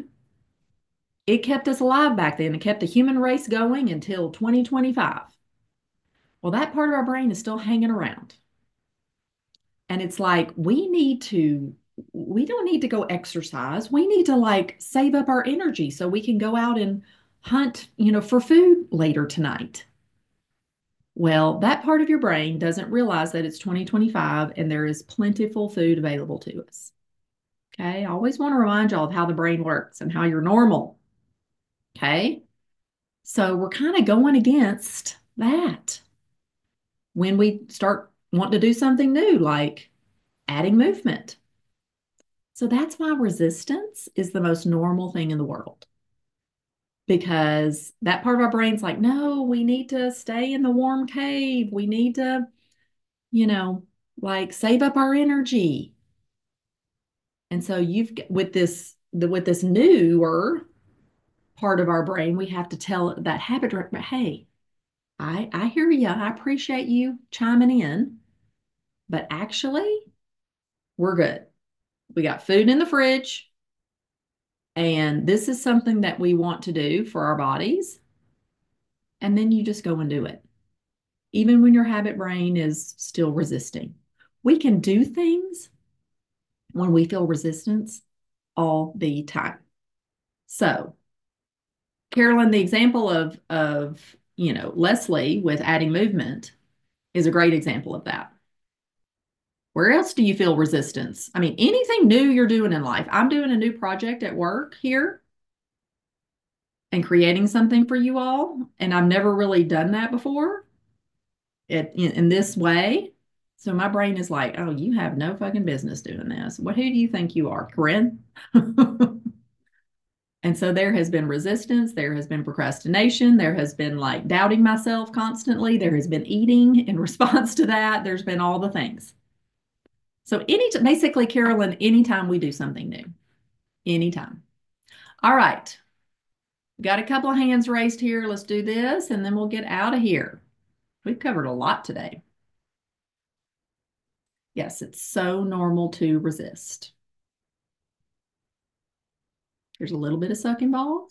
It kept us alive back then. It kept the human race going until 2025. Well, that part of our brain is still hanging around. And it's like, we don't need to go exercise. We need to like save up our energy so we can go out and hunt, for food later tonight. Well, that part of your brain doesn't realize that it's 2025 and there is plentiful food available to us. Okay. I always want to remind y'all of how the brain works and how you're normal. Okay. So we're kind of going against that when we start wanting to do something new, like adding movement. So that's why resistance is the most normal thing in the world because that part of our brain's like, no, we need to stay in the warm cave. We need to, you know, like save up our energy. And so with this newer part of our brain, we have to tell that habit director, hey, I hear you. I appreciate you chiming in, but actually, we're good. We got food in the fridge, and this is something that we want to do for our bodies. And then you just go and do it, even when your habit brain is still resisting. We can do things when we feel resistance all the time. So, Carolyn, the example of Leslie with adding movement is a great example of that. Where else do you feel resistance? I mean, anything new you're doing in life. I'm doing a new project at work here and creating something for you all, and I've never really done that before in this way. So my brain is like, oh, you have no fucking business doing this. Who do you think you are, Corinne? And so there has been resistance, there has been procrastination, there has been like doubting myself constantly, there has been eating in response to that, there's been all the things. So basically, Carolyn, anytime we do something new, anytime. All right, got a couple of hands raised here. Let's do this, and then we'll get out of here. We've covered a lot today. Yes, it's so normal to resist. There's a little bit of suck involved,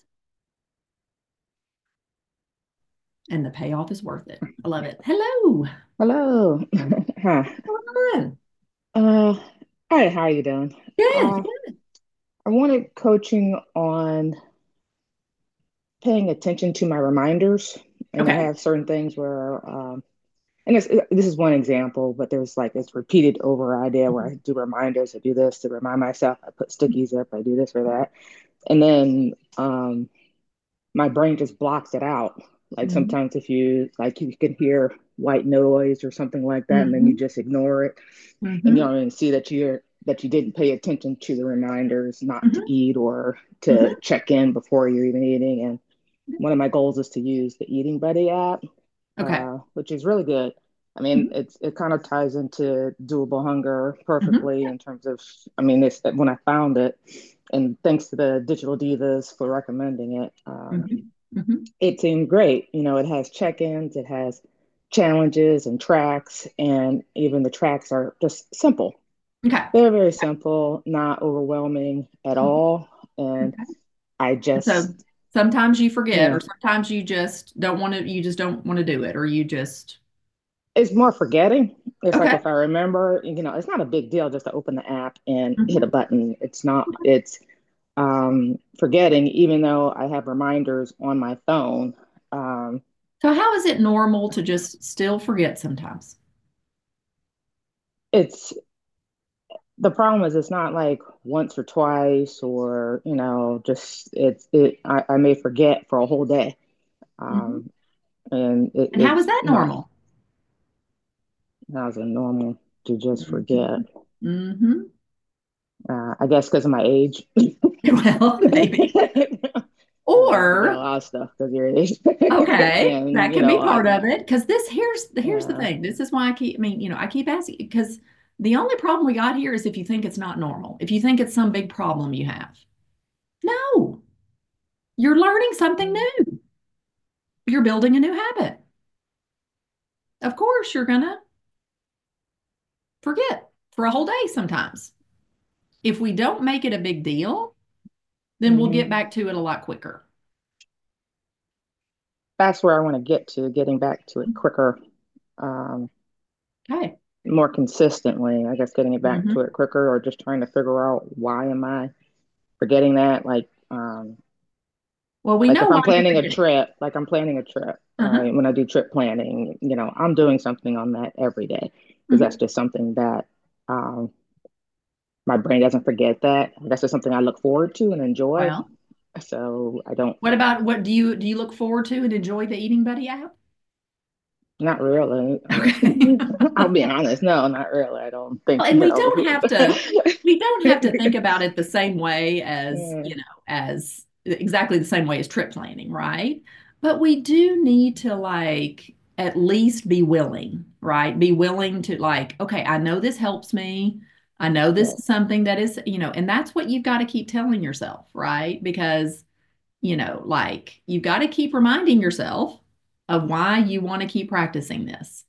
and the payoff is worth it. I love it. Hello. Hello. Huh. What's going on? All right, how are you doing? Good. Uh, Good. I wanted coaching on paying attention to my reminders, and I Okay. have certain things where, and this is one example, but there's like this repeated over idea where I do reminders, I do this to remind myself, I put stickies up, I do this or that, and then my brain just blocks it out. Like Mm-hmm. sometimes if you like you can hear white noise or something like that, and then you Mm-hmm. just ignore it and you Mm-hmm. don't even see that you didn't pay attention to the reminders not to Mm-hmm. eat or to Mm-hmm. check in before you're even eating. And one of my goals is to use the Eating Buddy app, Okay. which is really good. I mean, Mm-hmm. it kind of ties into Doable Hunger Mm-hmm. perfectly in terms of, I mean, it's when I found it, and thanks to the Digital Divas for recommending it, Mm-hmm. Mm-hmm. it seemed great. You know, it has check-ins, it has challenges and tracks, and even the tracks are just simple. Okay. They're very simple, not overwhelming at all. And Okay. I And so just, sometimes you forget, yeah, or sometimes you just don't want to do it, or you just, it's more forgetting. It's like okay. if I remember, you know, it's not a big deal just to open the app and hit a Mm-hmm. button. It's not, it's forgetting, even though I have reminders on my phone. Um, So how is it normal to just still forget sometimes? it's the problem is it's not like once or twice or, you know, just I may forget for a whole day. Mm-hmm. Um, and And how is that you know, normal? how's it normal to just forget? Mm-hmm. Mm-hmm. I guess because of my age. Well, maybe. You know, you forget a Or lot of stuff because you're age. okay, And, that you can be know, part of it. Because here's the yeah, thing. This is why I keep asking because the only problem we got here is if you think it's not normal, if you think it's some big problem you have. No, you're learning something new. You're building a new habit. Of course, you're gonna forget for a whole day sometimes. If we don't make it a big deal, then we'll get hmm back to it a lot quicker. that's where I want to get to, getting back to it quicker. um, Okay. more consistently. I guess getting it back to Hmm. it quicker, or just trying to figure out why am I forgetting that? Well, we Like know if why I'm you're planning a forgetting. trip, like I'm planning a trip, Uh-huh. when I do trip planning, I'm doing something on that every day because that's Hmm. just something that um, my brain doesn't forget that. That's just something I look forward to and enjoy. Well, So I don't, what about what do you look forward to and enjoy the Eating Buddy app? not really. Okay. I'll be honest. No, not really. I don't think, Well, and we don't have to think about it the same way as, Yeah, as exactly the same way as trip planning, right? But we do need to like at least be willing, right? Be willing to like, okay, I know this helps me. I know this yeah. is something that is, and that's what you've got to keep telling yourself, right? Because, like you've got to keep reminding yourself of why you want to keep practicing this.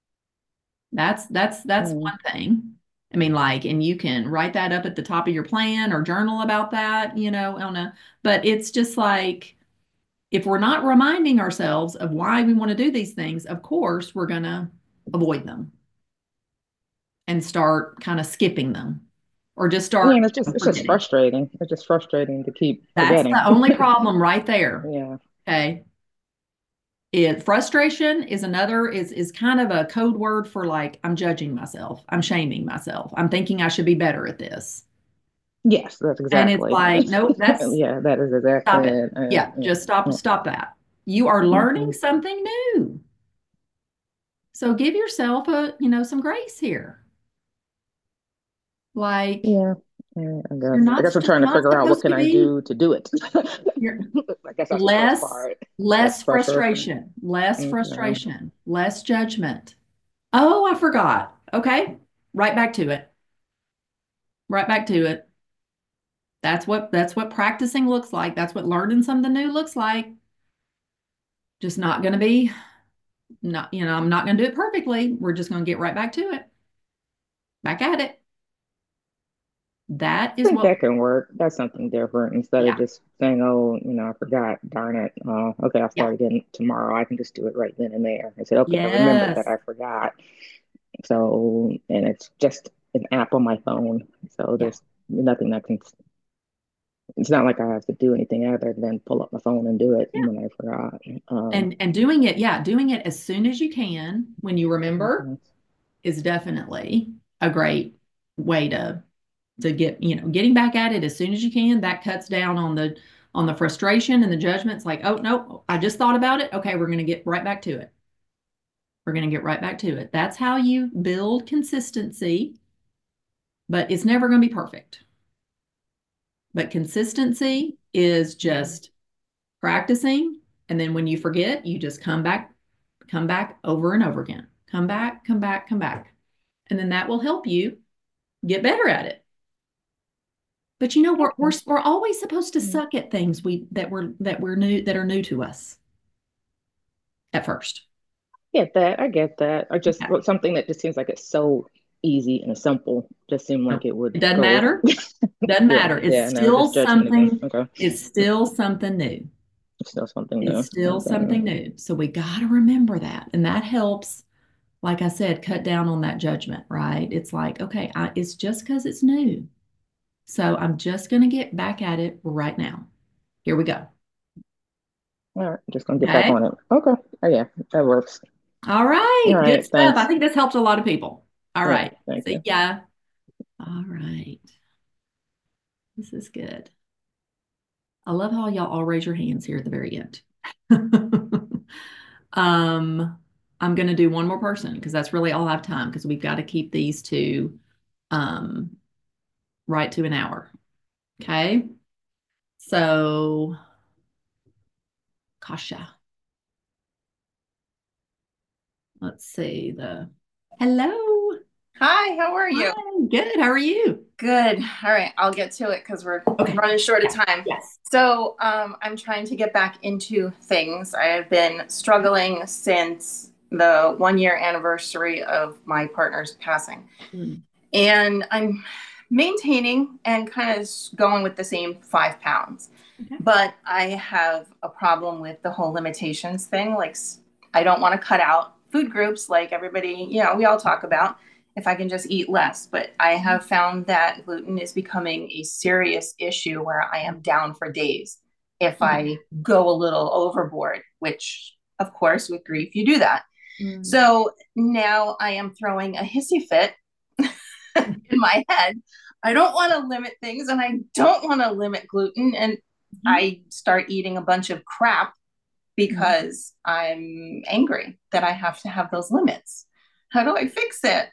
That's Mm. one thing. I mean, like, and you can write that up at the top of your plan or journal about that, on a, but it's just like if we're not reminding ourselves of why we want to do these things, of course, we're gonna avoid them and start kind of skipping them or just Yeah, start and it's just forgetting. frustrating. It's just frustrating to keep That's forgetting. the only problem right there. Yeah. Okay. Frustration is another is kind of a code word for like I'm judging myself. I'm shaming myself. I'm thinking I should be better at this. Yes, that's And it's exactly. like, nope, that's Yeah, that is exactly stop it. it. Yeah, Yeah. just stop, Yeah. stop that. You are learning Mhm. something new. So give yourself some grace here. Like Yeah. Yeah, I you're guess. I not guess I'm just trying to not figure out what supposed can to I be do to do it. you're I guess that's the first less part. Less less pressure. frustration, less Okay. frustration, less judgment. Oh, I forgot. Okay. Right back to it. Right back to it. That's what practicing looks like. That's what learning something new looks like. Just not going to be not, I'm not going to do it perfectly. We're just going to get right back to it. Back at it. That I is think what, that can work. That's something different instead of yeah, just saying, "Oh, I forgot. Darn it. Okay, I'll yeah, start again tomorrow. I can just do it right then and there." I said, "Okay, I remembered that yes, I forgot." So, and it's just an app on my phone. So yeah, there's nothing that can. It's not like I have to do anything other than pull up my phone and do it yeah. when I forgot. And doing it, yeah, doing it as soon as you can when you remember Mhm. is definitely a great way to get, getting back at it as soon as you can. That cuts down on the frustration and the judgments like, oh no, I just thought about it. Okay, we're going to get right back to it. We're going to get right back to it. That's how you build consistency, but it's never going to be perfect. But consistency is just practicing. And then when you forget, you just come back over and over again. Come back, come back, come back. And then that will help you get better at it. But we're, we're Okay. we're always supposed to Mm. suck at things that we're new that are new to us at first. Get that. I get that. I just Okay. something that just seems like it's so easy and simple. Just seemed like No, it would it doesn't go over. matter. Doesn't Yeah, matter. It's yeah, no, still just judgment again. something, Okay. it's still something new. Still something It's new. still Okay. something new. So we got to remember that. And that helps, like I said, cut down on that judgment, right? It's like, okay, it's just because it's new. So I'm just going to get back at it right now. Here we go. All right. Just gonna get back Okay. on it. Okay. Oh yeah, that works. All All right. Good right. stuff. I Thanks. think this helps a lot of people. All Yeah, right. thank See you. ya. All right. This is good. I love how y'all all raise your hands here at the very end. Um, I'm going to do one more person because that's really all I have time because we've got to keep these to um, right to an hour. Okay. So, Kasha, let's see hello. Hi, how are you? Hi, good. How are you? Good. All right, I'll get to it because we're Okay. running short of Yeah. time. Yes. So, I'm trying to get back into things. I have been struggling since the 1 year anniversary of my partner's passing. Mm. And I'm maintaining and kind of going with the same 5 pounds. Okay. But I have a problem with the whole limitations thing. Like, I don't want to cut out food groups like everybody, we all talk about if I can just eat less. But I have found that gluten is becoming a serious issue where I am down for days if Okay. I go a little overboard, which, of course, with grief, you do that. Mm. So now I am throwing a hissy fit in my head. I don't want to limit things and I don't want to limit gluten. And Mhm. I start eating a bunch of crap Mhm. because I'm angry that I have to have those limits. How do I fix it?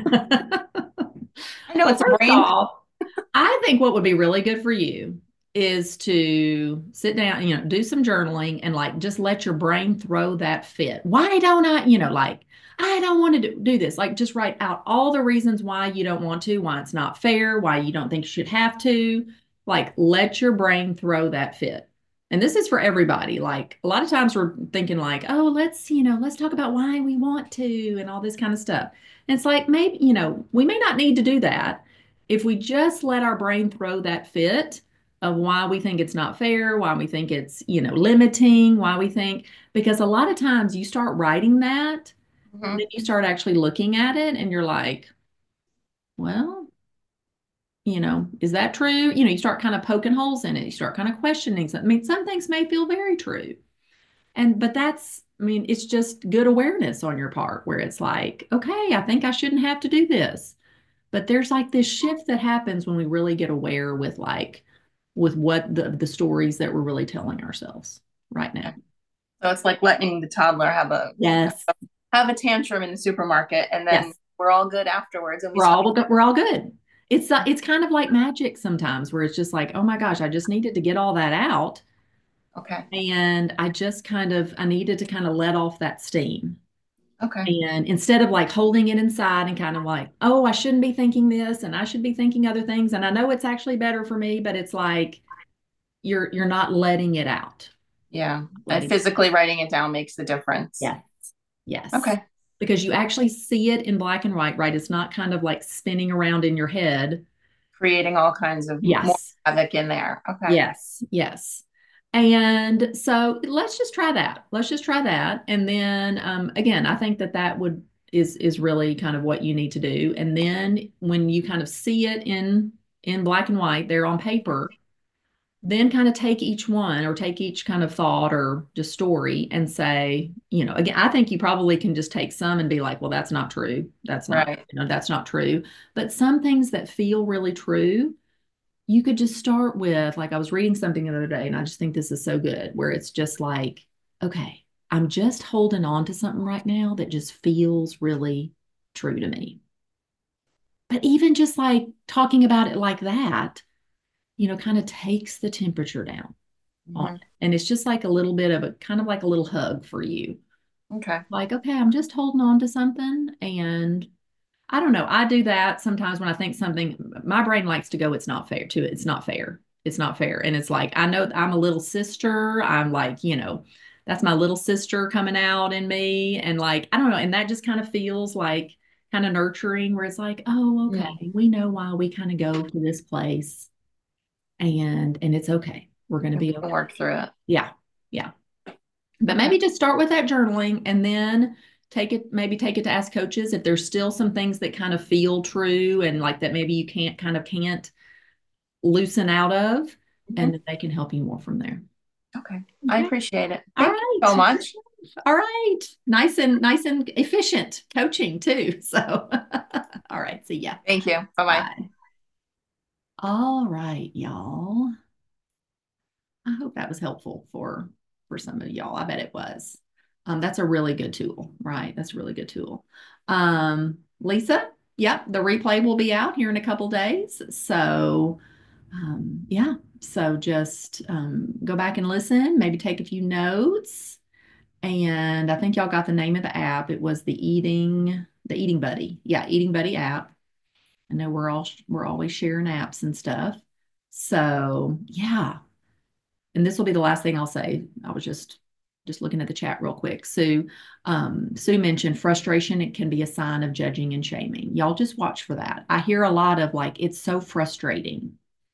I know Well, it's a first brain. off, I think what would be really good for you is to sit down, do some journaling and like just let your brain throw that fit. Why don't I, like, I don't want to do this. Like, just write out all the reasons why you don't want to, why it's not fair, why you don't think you should have to. Like, let your brain throw that fit. And this is for everybody. Like, a lot of times we're thinking, like, oh, let's talk about why we want to and all this kind of stuff. And it's like, maybe, we may not need to do that if we just let our brain throw that fit of why we think it's not fair, why we think it's, limiting, why we think, because a lot of times you start writing that and Mhm. then you start actually looking at it and you're like, well, is that true? You start kind of poking holes in it. You start kind of questioning something. I mean, some things may feel very true. But I mean, it's just good awareness on your part where it's like, okay, I think I shouldn't have to do this. But there's like this shift that happens when we really get aware with what the stories that we're really telling ourselves right now. So it's like letting the toddler Yes. have a tantrum in the supermarket, and then Yes. we're all good afterwards, and we We're stop. all we're all good. It's kind of like magic sometimes where it's just like, oh my gosh, I just needed to get all that out. Okay. And I needed to kind of let off that steam. Okay. And instead of like holding it inside and kind of like, oh, I shouldn't be thinking this and I should be thinking other things. And I know it's actually better for me, but it's like you're not letting it out. Yeah. And Letting physically writing it down makes the difference. Yes. Yes. Okay. Because you actually see it in black and white, right? It's not kind of like spinning around in your head. Creating all kinds of more Yes. havoc in there. Okay. Yes. Yes. And so let's just try that. Let's just try that. And then again, I think that would is really kind of what you need to do. And then when you kind of see it in black and white there on paper, then kind of take each one or take each kind of thought or just story and say, again, I think you probably can just take some and be like, well, that's not true. Right. That's not true. But some things that feel really true, you could just start with, like, I was reading something the other day, and I just think this is so good, where it's just like, okay, I'm just holding on to something right now that just feels really true to me. But even just like talking about it like that, kind of takes the temperature down on Hmm. it. And it's just like a little bit of a kind of like a little hug for you. Okay. Like, okay, I'm just holding on to something. And I don't know. I do that sometimes when I think something, my brain likes to go, it's not fair to it. It's not fair. It's not fair. And it's like, I know I'm a little sister. I'm like, that's my little sister coming out in me. And like, I don't know. And that just kind of feels like kind of nurturing where it's like, oh, okay, Mm. we know why we kind of go to this place and it's okay. We're going to We be can okay. work through it. Yeah. Yeah. But Okay. maybe just start with that journaling and then maybe take it to ask coaches if there's still some things that kind of feel true and like that maybe you can't loosen out of, Mhm. and then they can help you more from there. Okay. I Okay. appreciate it. All Thank you so right. much. All right. Nice and efficient coaching too. So, all right. See ya. Thank you. Bye bye. Bye. All right, y'all. I hope that was helpful for some of y'all. I bet it was. That's a really good tool, right? That's a really good tool. Lisa, yep, the replay will be out here in a couple days. So, yeah, so just go back and listen, maybe take a few notes. And I think y'all got the name of the app. It was the Eating Buddy. Yeah, Eating Buddy app. I know we're always sharing apps and stuff. So, yeah, and this will be the last thing I'll say. I was just looking at the chat real quick. Sue mentioned frustration. It can be a sign of judging and shaming. Y'all just watch for that. I hear a lot of like, it's so frustrating.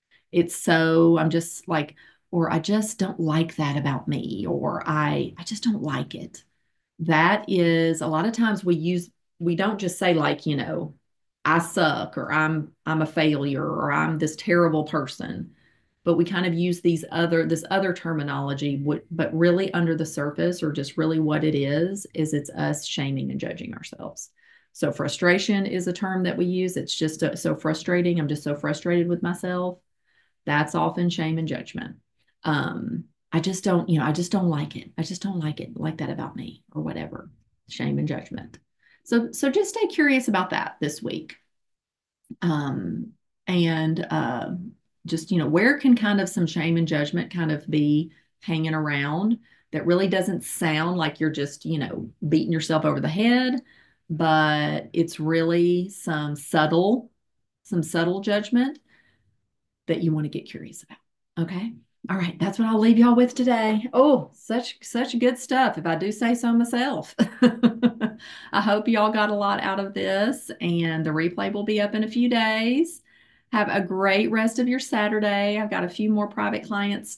I'm just like, or I just don't like that about me, or I just don't like it. That is a lot of times we don't just say like, I suck or I'm a failure or I'm this terrible person, but we kind of use this other terminology, but really under the surface or just really what it is it's us shaming and judging ourselves. So frustration is a term that we use. It's just so frustrating. I'm just so frustrated with myself. That's often shame and judgment. I just don't, I just don't like it. I just don't like that about me or whatever. Shame and judgment. So just stay curious about that this week. Um, and just, where can kind of some shame and judgment kind of be hanging around that really doesn't sound like you're just, beating yourself over the head, but it's really some subtle judgment that you want to get curious about. Okay. All right. That's what I'll leave y'all with today. Oh, such good stuff, if I do say so myself. I hope y'all got a lot out of this, and the replay will be up in a few days. Have a great rest of your Saturday. I've got a few more private clients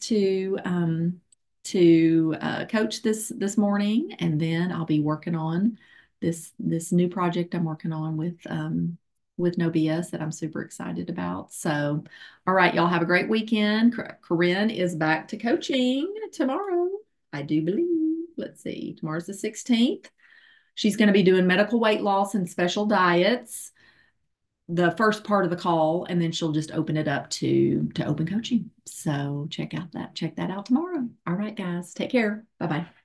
to coach this morning, and then I'll be working on this new project I'm working on with No BS that I'm super excited about. So, all right, y'all have a great weekend. Corinne is back to coaching tomorrow, I do believe. Let's see, tomorrow's the 16th. She's going to be doing medical weight loss and special diets, the first part of the call, and then she'll just open it up to open coaching. So check that out tomorrow. All right, guys, take care. Bye-bye.